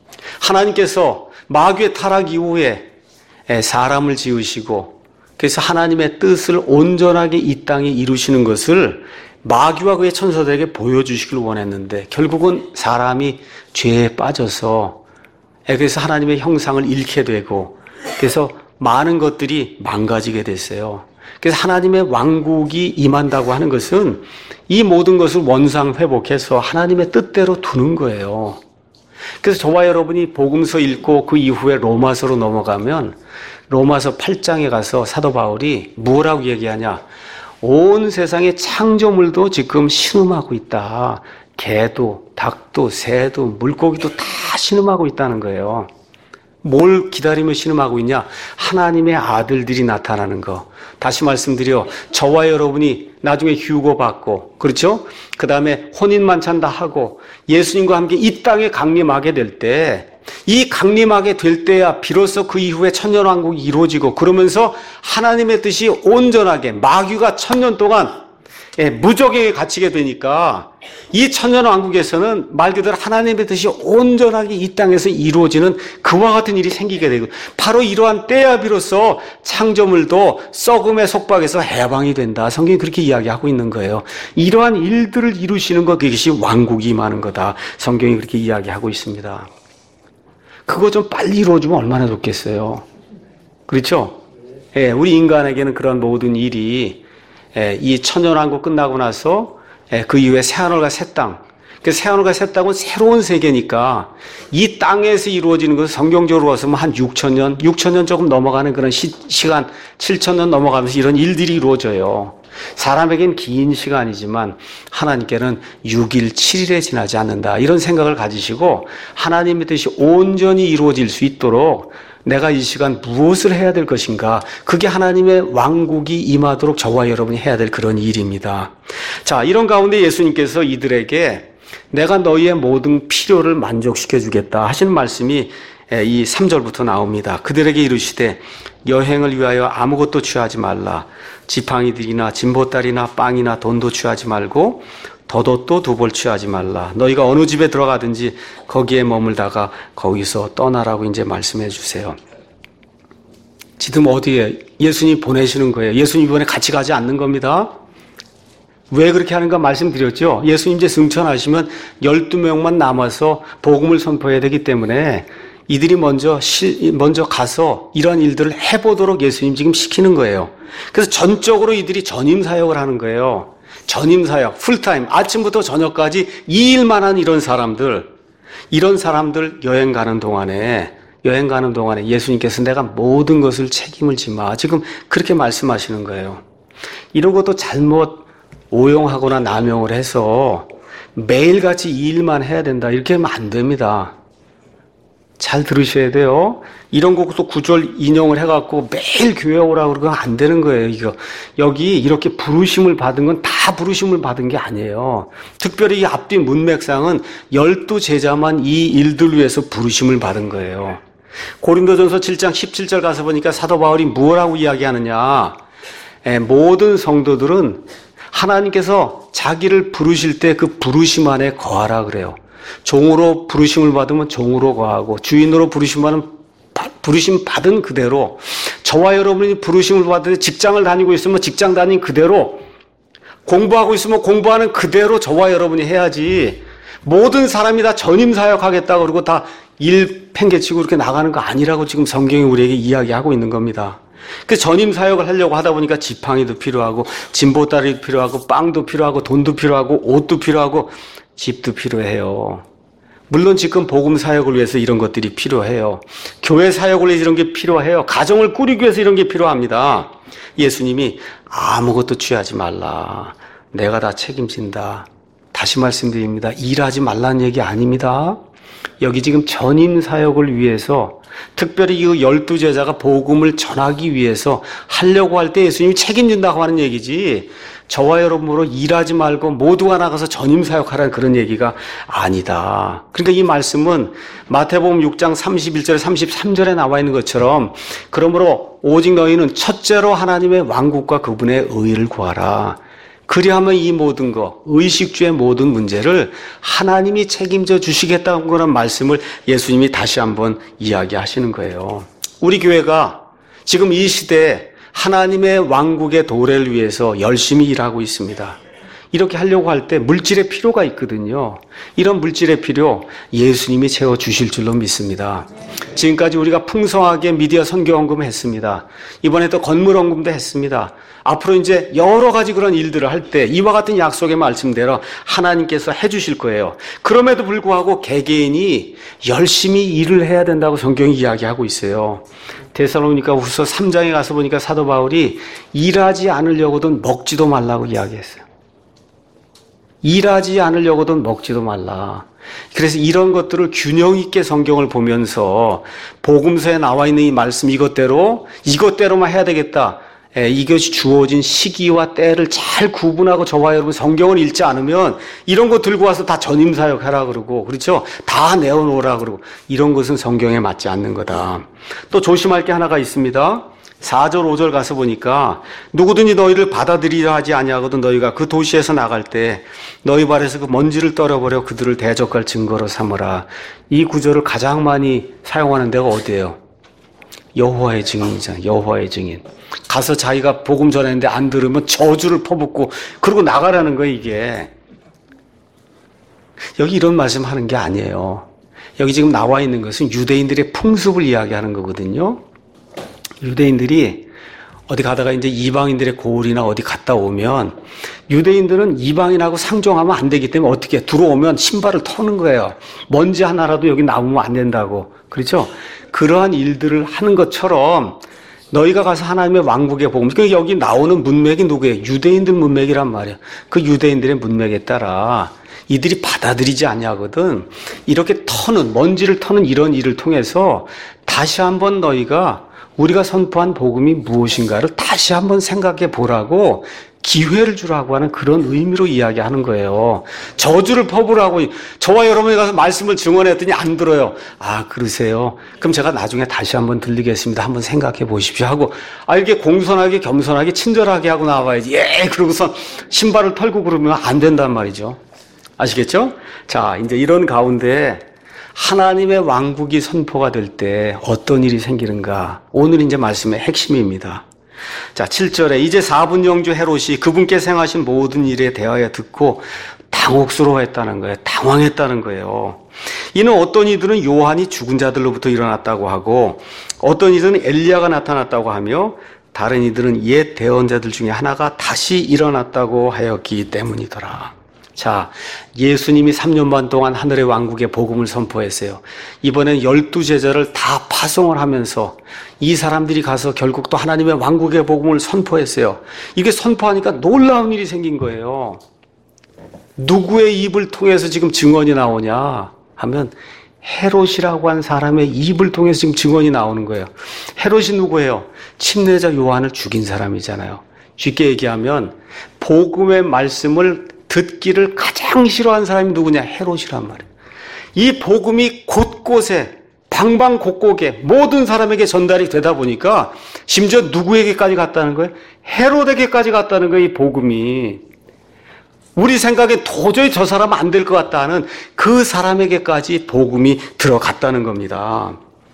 하나님께서 마귀의 타락 이후에 사람을 지으시고 그래서 하나님의 뜻을 온전하게 이 땅에 이루시는 것을 마귀와 그의 천사들에게 보여주시길 원했는데 결국은 사람이 죄에 빠져서 그래서 하나님의 형상을 잃게 되고 그래서 많은 것들이 망가지게 됐어요. 그래서 하나님의 왕국이 임한다고 하는 것은 이 모든 것을 원상 회복해서 하나님의 뜻대로 두는 거예요. 그래서 저와 여러분이 복음서 읽고 그 이후에 로마서로 넘어가면 로마서 8장에 가서 사도 바울이 뭐라고 얘기하냐. 온 세상의 창조물도 지금 신음하고 있다. 개도, 닭도, 새도, 물고기도 다 신음하고 있다는 거예요. 뭘 기다리며 신음하고 있냐? 하나님의 아들들이 나타나는 거. 다시 말씀드려, 저와 여러분이 나중에 휴거받고, 그렇죠? 그 다음에 혼인만찬 다 하고, 예수님과 함께 이 땅에 강림하게 될 때, 이 강림하게 될 때야 비로소 그 이후에 천년왕국이 이루어지고, 그러면서 하나님의 뜻이 온전하게, 마귀가 1000년 동안 무적에게 갇히게 되니까 이 천년왕국에서는 말 그대로 하나님의 뜻이 온전하게 이 땅에서 이루어지는 그와 같은 일이 생기게 되고 바로 이러한 때야 비로소 창조물도 썩음의 속박에서 해방이 된다. 성경이 그렇게 이야기하고 있는 거예요. 이러한 일들을 이루시는 것 그것이 왕국이 임하는 거다. 성경이 그렇게 이야기하고 있습니다. 그거 좀 빨리 이루어지면 얼마나 좋겠어요. 그렇죠? 우리 인간에게는 그런 모든 일이 이 천년왕국 끝나고 나서 그 이후에 새하늘과 새 땅. 그 새하늘과 새 땅은 새로운 세계니까 이 땅에서 이루어지는 것은 성경적으로 봤으면 한 6천년 조금 넘어가는 그런 시간, 7천년 넘어가면서 이런 일들이 이루어져요. 사람에겐 긴 시간이지만 하나님께는 6일, 7일에 지나지 않는다. 이런 생각을 가지시고 하나님의 뜻이 온전히 이루어질 수 있도록 내가 이 시간 무엇을 해야 될 것인가? 그게 하나님의 왕국이 임하도록 저와 여러분이 해야 될 그런 일입니다. 자, 이런 가운데 예수님께서 이들에게 내가 너희의 모든 필요를 만족시켜 주겠다 하시는 말씀이 이 3절부터 나옵니다. 그들에게 이르시되 여행을 위하여 아무것도 취하지 말라. 지팡이들이나 진보딸이나 빵이나 돈도 취하지 말고 덧옷도 2벌 취하지 말라. 너희가 어느 집에 들어가든지 거기에 머물다가 거기서 떠나라고 이제 말씀해 주세요. 지금 어디에 예수님이 보내시는 거예요. 예수님 이번에 같이 가지 않는 겁니다. 왜 그렇게 하는가 말씀드렸죠. 예수님 이제 승천하시면 12명만 남아서 복음을 선포해야 되기 때문에 이들이 먼저 가서 이런 일들을 해보도록 예수님 지금 시키는 거예요. 그래서 전적으로 이들이 전임 사역을 하는 거예요. 전임 사역, 풀타임, 아침부터 저녁까지 이 일만 한 이런 사람들 여행 가는 동안에 예수님께서 내가 모든 것을 책임을 지마. 지금 그렇게 말씀하시는 거예요. 이런 것도 잘못 오용하거나 남용을 해서 매일같이 이 일만 해야 된다. 이렇게 하면 안 됩니다. 잘 들으셔야 돼요. 이런 것도 구절 인용을 해갖고 매일 교회 오라고 그러면 안 되는 거예요. 이거. 여기 이렇게 부르심을 받은 건 다 부르심을 받은 게 아니에요. 특별히 이 앞뒤 문맥상은 12제자만 이 일들 위해서 부르심을 받은 거예요. 고린도전서 7장 17절 가서 보니까 사도 바울이 뭐라고 이야기하느냐. 모든 성도들은 하나님께서 자기를 부르실 때 그 부르심 안에 거하라 그래요. 종으로 부르심을 받으면 종으로 거하고 주인으로 부르심 받은 그대로 저와 여러분이 부르심을 받을 때 직장을 다니고 있으면 직장 다닌 그대로 공부하고 있으면 공부하는 그대로 저와 여러분이 해야지 모든 사람이 다 전임 사역하겠다 그러고 다 일 팽개치고 이렇게 나가는 거 아니라고 지금 성경이 우리에게 이야기하고 있는 겁니다. 그 전임 사역을 하려고 하다 보니까 지팡이도 필요하고 진보다리도 필요하고 빵도 필요하고 돈도 필요하고 옷도 필요하고 집도 필요해요. 물론 지금 복음 사역을 위해서 이런 것들이 필요해요. 교회 사역을 위해서 이런 게 필요해요. 가정을 꾸리기 위해서 이런 게 필요합니다. 예수님이 아무것도 취하지 말라. 내가 다 책임진다. 다시 말씀드립니다. 일하지 말라는 얘기 아닙니다. 여기 지금 전임 사역을 위해서 특별히 이 12제자가 복음을 전하기 위해서 하려고 할 때 예수님이 책임진다고 하는 얘기지 저와 여러분으로 일하지 말고 모두가 나가서 전임 사역하라는 그런 얘기가 아니다. 그러니까 이 말씀은 마태복음 6장 31절에 33절에 나와 있는 것처럼 그러므로 오직 너희는 첫째로 하나님의 왕국과 그분의 의를 구하라. 그리하면 이 모든 것, 의식주의 모든 문제를 하나님이 책임져 주시겠다는 그런 말씀을 예수님이 다시 한번 이야기하시는 거예요. 우리 교회가 지금 이 시대에 하나님의 왕국의 도래를 위해서 열심히 일하고 있습니다. 이렇게 하려고 할 때 물질의 필요가 있거든요. 이런 물질의 필요 예수님이 채워주실 줄로 믿습니다. 지금까지 우리가 풍성하게 미디어 선교 헌금을 했습니다. 이번에도 건물 헌금도 했습니다. 앞으로 이제 여러 가지 그런 일들을 할 때 이와 같은 약속의 말씀대로 하나님께서 해주실 거예요. 그럼에도 불구하고 개개인이 열심히 일을 해야 된다고 성경이 이야기하고 있어요. 데살로니가 후서 3장에 가서 보니까 사도 바울이 일하지 않으려고든 먹지도 말라고 이야기했어요. 일하지 않으려고든 먹지도 말라. 그래서 이런 것들을 균형 있게 성경을 보면서 복음서에 나와 있는 이 말씀 이것대로만 해야 되겠다. 이것이 주어진 시기와 때를 잘 구분하고 저와 여러분 성경을 읽지 않으면 이런 거 들고 와서 다 전임사역 하라 그러고 그렇죠? 다 내어놓으라 그러고 이런 것은 성경에 맞지 않는 거다. 또 조심할 게 하나가 있습니다. 4절 5절 가서 보니까 누구든지 너희를 받아들이려 하지 아니하거든 너희가 그 도시에서 나갈 때 너희 발에서 그 먼지를 떨어버려 그들을 대적할 증거로 삼으라. 이 구절을 가장 많이 사용하는 데가 어디예요? 여호와의 증인이잖아요. 여호와의 증인. 가서 자기가 복음 전했는데 안 들으면 저주를 퍼붓고 그러고 나가라는 거예요. 이게 여기 이런 말씀하는 게 아니에요. 여기 지금 나와 있는 것은 유대인들의 풍습을 이야기하는 거거든요. 유대인들이 어디 가다가 이제 이방인들의 고을이나 어디 갔다 오면 유대인들은 이방인하고 상종하면 안 되기 때문에 어떻게 들어오면 신발을 터는 거예요. 먼지 하나라도 여기 나오면 안 된다고. 그렇죠? 그러한 일들을 하는 것처럼 너희가 가서 하나님의 왕국의 복음. 그러니까 여기 나오는 문맥이 누구예요? 유대인들 문맥이란 말이에요. 그 유대인들의 문맥에 따라 이들이 받아들이지 않냐거든. 이렇게 먼지를 터는 이런 일을 통해서 다시 한번 우리가 선포한 복음이 무엇인가를 다시 한번 생각해 보라고 기회를 주라고 하는 그런 의미로 이야기하는 거예요. 저주를 퍼부으라고. 저와 여러분이 가서 말씀을 증언했더니 안 들어요. 아, 그러세요? 그럼 제가 나중에 다시 한번 들리겠습니다. 한번 생각해 보십시오 하고, 이렇게 공손하게 겸손하게 친절하게 하고 나와야지. 예, 그러고선 신발을 털고 그러면 안 된단 말이죠. 아시겠죠? 자, 이제 이런 가운데 하나님의 왕국이 선포가 될 때 어떤 일이 생기는가? 오늘 이제 말씀의 핵심입니다. 자, 7절에 이제 4분 영주 헤롯이 그분께서 행하신 모든 일에 대하여 듣고 당혹스러워했다는 거예요. 당황했다는 거예요. 이는 어떤 이들은 요한이 죽은 자들로부터 일어났다고 하고, 어떤 이들은 엘리야가 나타났다고 하며, 다른 이들은 옛 대언자들 중에 하나가 다시 일어났다고 하였기 때문이더라. 자, 예수님이 3년 반 동안 하늘의 왕국의 복음을 선포했어요. 이번엔 12제자를 다 파송을 하면서 이 사람들이 가서 결국 또 하나님의 왕국의 복음을 선포했어요. 이게 선포하니까 놀라운 일이 생긴 거예요. 누구의 입을 통해서 지금 증언이 나오냐 하면 헤롯이라고 한 사람의 입을 통해서 지금 증언이 나오는 거예요. 헤롯이 누구예요? 침례자 요한을 죽인 사람이잖아요. 쉽게 얘기하면 복음의 말씀을 듣기를 가장 싫어한 사람이 누구냐? 헤롯이란 말이에요. 이 복음이 곳곳에 방방곡곡에 모든 사람에게 전달이 되다 보니까 심지어 누구에게까지 갔다는 거예요? 헤롯에게까지 갔다는 거예요. 이 복음이. 우리 생각에 도저히 저 사람 안 될 것 같다 하는 그 사람에게까지 복음이 들어갔다는 겁니다.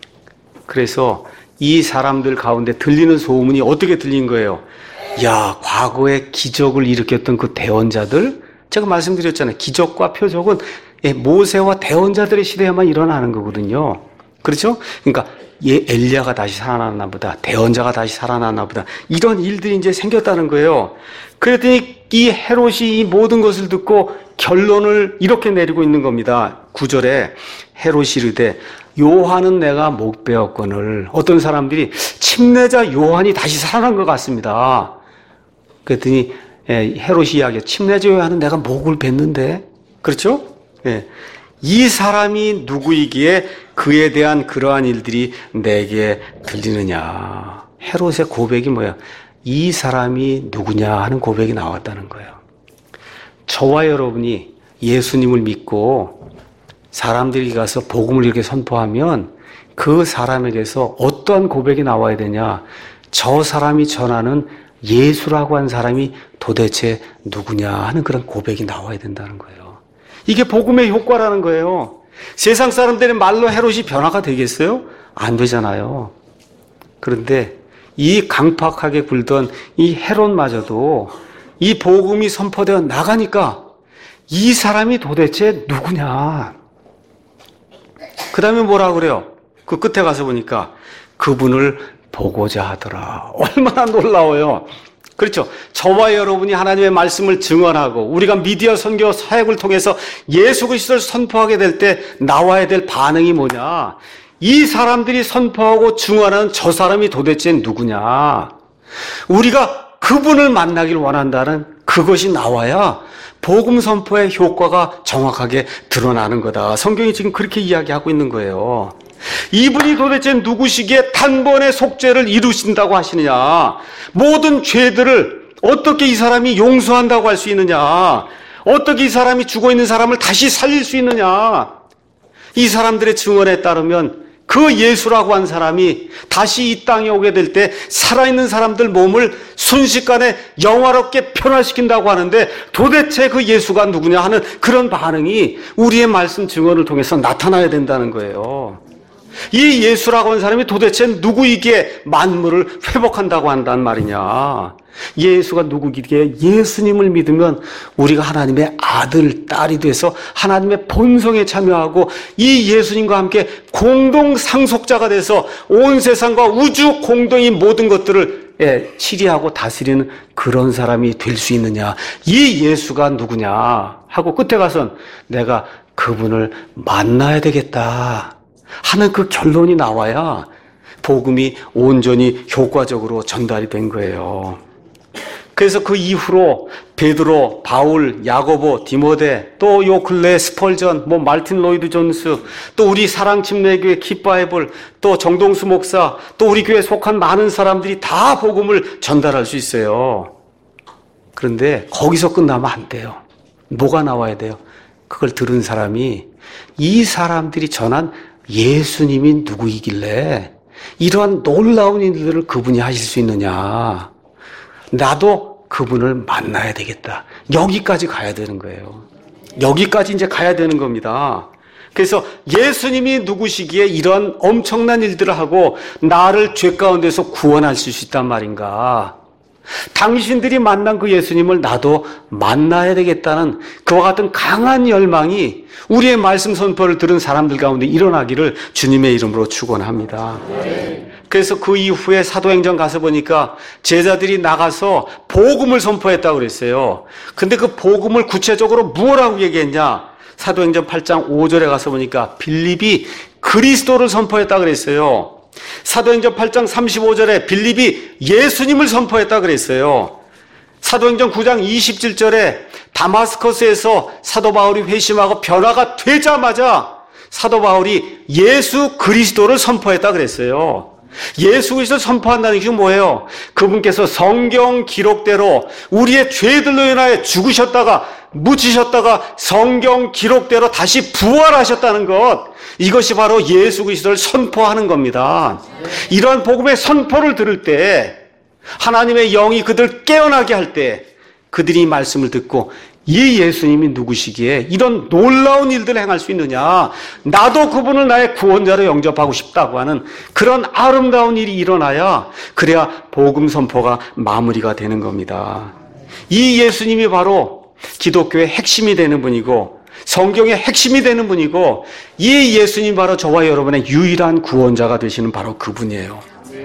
그래서 이 사람들 가운데 들리는 소문이 어떻게 들린 거예요? 야, 과거에 기적을 일으켰던 그 대언자들, 제가 말씀드렸잖아요. 기적과 표적은 모세와 대언자들의 시대에만 일어나는 거거든요. 그렇죠? 그러니까 엘리야가 다시 살아났나 보다, 대언자가 다시 살아났나 보다, 이런 일들이 이제 생겼다는 거예요. 그랬더니 이 헤롯이 이 모든 것을 듣고 결론을 이렇게 내리고 있는 겁니다. 9절에 헤롯이 이르되 요한은 내가 못 배웠거늘. 어떤 사람들이 침례자 요한이 다시 살아난 것 같습니다. 그랬더니 헤롯이 이야기해. 침례자 요한은 내가 목을 뱉는데. 그렇죠? 예. 이 사람이 누구이기에 그에 대한 그러한 일들이 내게 들리느냐. 헤롯의 고백이 뭐야? 이 사람이 누구냐 하는 고백이 나왔다는 거예요. 저와 여러분이 예수님을 믿고 사람들이 가서 복음을 이렇게 선포하면 그 사람에게서 어떠한 고백이 나와야 되냐? 저 사람이 전하는 예수라고 한 사람이 도대체 누구냐 하는 그런 고백이 나와야 된다는 거예요. 이게 복음의 효과라는 거예요. 세상 사람들의 말로 헤롯이 변화가 되겠어요? 안 되잖아요. 그런데 이 강팍하게 굴던 이 헤롯마저도 이 복음이 선포되어 나가니까 이 사람이 도대체 누구냐? 그 다음에 뭐라 그래요? 그 끝에 가서 보니까 그분을 보고자 하더라. 얼마나 놀라워요. 그렇죠? 저와 여러분이 하나님의 말씀을 증언하고 우리가 미디어 선교 사역을 통해서 예수 그리스도를 선포하게 될 때 나와야 될 반응이 뭐냐? 이 사람들이 선포하고 증언하는 저 사람이 도대체 누구냐? 우리가 그분을 만나길 원한다는 그것이 나와야 복음 선포의 효과가 정확하게 드러나는 거다. 성경이 지금 그렇게 이야기하고 있는 거예요. 이분이 도대체 누구시기에 단번에 속죄를 이루신다고 하시느냐? 모든 죄들을 어떻게 이 사람이 용서한다고 할 수 있느냐? 어떻게 이 사람이 죽어 있는 사람을 다시 살릴 수 있느냐? 이 사람들의 증언에 따르면 그 예수라고 한 사람이 다시 이 땅에 오게 될 때 살아있는 사람들 몸을 순식간에 영화롭게 변화시킨다고 하는데 도대체 그 예수가 누구냐 하는 그런 반응이 우리의 말씀 증언을 통해서 나타나야 된다는 거예요. 이 예수라고 하는 사람이 도대체 누구이기에 만물을 회복한다고 한단 말이냐? 예수가 누구이기에 예수님을 믿으면 우리가 하나님의 아들, 딸이 돼서 하나님의 본성에 참여하고 이 예수님과 함께 공동 상속자가 돼서 온 세상과 우주 공동의 모든 것들을 치리하고 다스리는 그런 사람이 될 수 있느냐? 이 예수가 누구냐? 하고 끝에 가선 내가 그분을 만나야 되겠다 하는 그 결론이 나와야 복음이 온전히 효과적으로 전달이 된 거예요. 그래서 그 이후로 베드로, 바울, 야고보, 디모데, 또 요 근래 스펄전, 말틴 로이드 존스, 또 우리 사랑침례교회 킵바이블, 또 정동수 목사, 또 우리 교회에 속한 많은 사람들이 다 복음을 전달할 수 있어요. 그런데 거기서 끝나면 안 돼요. 뭐가 나와야 돼요? 그걸 들은 사람이 이 사람들이 전한 예수님이 누구이길래 이러한 놀라운 일들을 그분이 하실 수 있느냐. 나도 그분을 만나야 되겠다. 여기까지 가야 되는 거예요. 여기까지 이제 가야 되는 겁니다. 그래서 예수님이 누구시기에 이런 엄청난 일들을 하고 나를 죄 가운데서 구원하실 수 있단 말인가. 당신들이 만난 그 예수님을 나도 만나야 되겠다는 그와 같은 강한 열망이 우리의 말씀 선포를 들은 사람들 가운데 일어나기를 주님의 이름으로 축원합니다. 그래서 그 이후에 사도행전 가서 보니까 제자들이 나가서 복음을 선포했다고 그랬어요. 근데 그 복음을 구체적으로 무엇라고 얘기했냐? 사도행전 8장 5절에 가서 보니까 빌립이 그리스도를 선포했다고 그랬어요. 사도행전 8장 35절에 빌립이 예수님을 선포했다고 그랬어요. 사도행전 9장 27절에 다마스커스에서 사도 바울이 회심하고 변화가 되자마자 사도 바울이 예수 그리스도를 선포했다고 그랬어요. 예수 그리스도를 선포한다는 게 뭐예요? 그분께서 성경 기록대로 우리의 죄들로 인하여 죽으셨다가 묻히셨다가 성경 기록대로 다시 부활하셨다는 것, 이것이 바로 예수 그리스도를 선포하는 겁니다. 이러한 복음의 선포를 들을 때 하나님의 영이 그들을 깨어나게 할 때 그들이 이 말씀을 듣고 이 예수님이 누구시기에 이런 놀라운 일들을 행할 수 있느냐, 나도 그분을 나의 구원자로 영접하고 싶다고 하는 그런 아름다운 일이 일어나야 그래야 복음 선포가 마무리가 되는 겁니다. 이 예수님이 바로 기독교의 핵심이 되는 분이고 성경의 핵심이 되는 분이고 이 예수님 바로 저와 여러분의 유일한 구원자가 되시는 바로 그분이에요.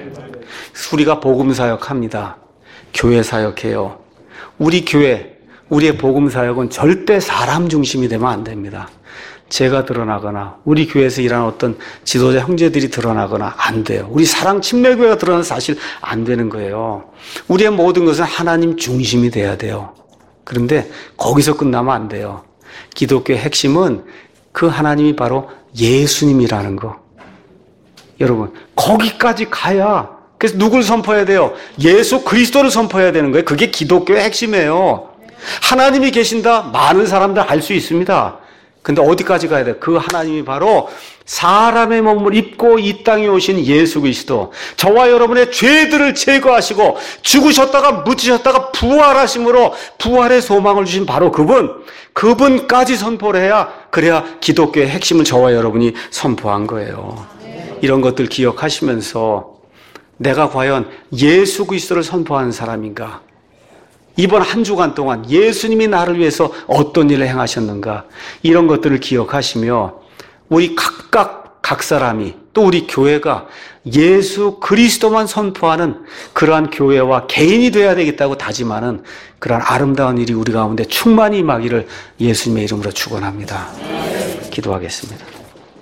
우리가 복음 사역합니다. 교회 사역해요. 우리 교회, 우리의 복음 사역은 절대 사람 중심이 되면 안 됩니다. 제가 드러나거나 우리 교회에서 일하는 어떤 지도자 형제들이 드러나거나 안 돼요. 우리 사랑 침례교회가 드러나는 사실 안 되는 거예요. 우리의 모든 것은 하나님 중심이 돼야 돼요. 그런데 거기서 끝나면 안 돼요. 기독교의 핵심은 그 하나님이 바로 예수님이라는 거. 여러분, 거기까지 가야, 그래서 누굴 선포해야 돼요? 예수 그리스도를 선포해야 되는 거예요. 그게 기독교의 핵심이에요. 하나님이 계신다, 많은 사람들 알 수 있습니다. 근데 어디까지 가야 돼요? 그 하나님이 바로 사람의 몸을 입고 이 땅에 오신 예수 그리스도, 저와 여러분의 죄들을 제거하시고 죽으셨다가 묻히셨다가 부활하심으로 부활의 소망을 주신 바로 그분까지 선포를 해야, 그래야 기독교의 핵심을 저와 여러분이 선포한 거예요. 이런 것들 기억하시면서 내가 과연 예수 그리스도를 선포하는 사람인가? 이번 한 주간 동안 예수님이 나를 위해서 어떤 일을 행하셨는가? 이런 것들을 기억하시며 우리 각 사람이 또 우리 교회가 예수 그리스도만 선포하는 그러한 교회와 개인이 되어야 되겠다고 다짐하는 그러한 아름다운 일이 우리 가운데 충만히 임하기를 예수님의 이름으로 축원합니다. 기도하겠습니다.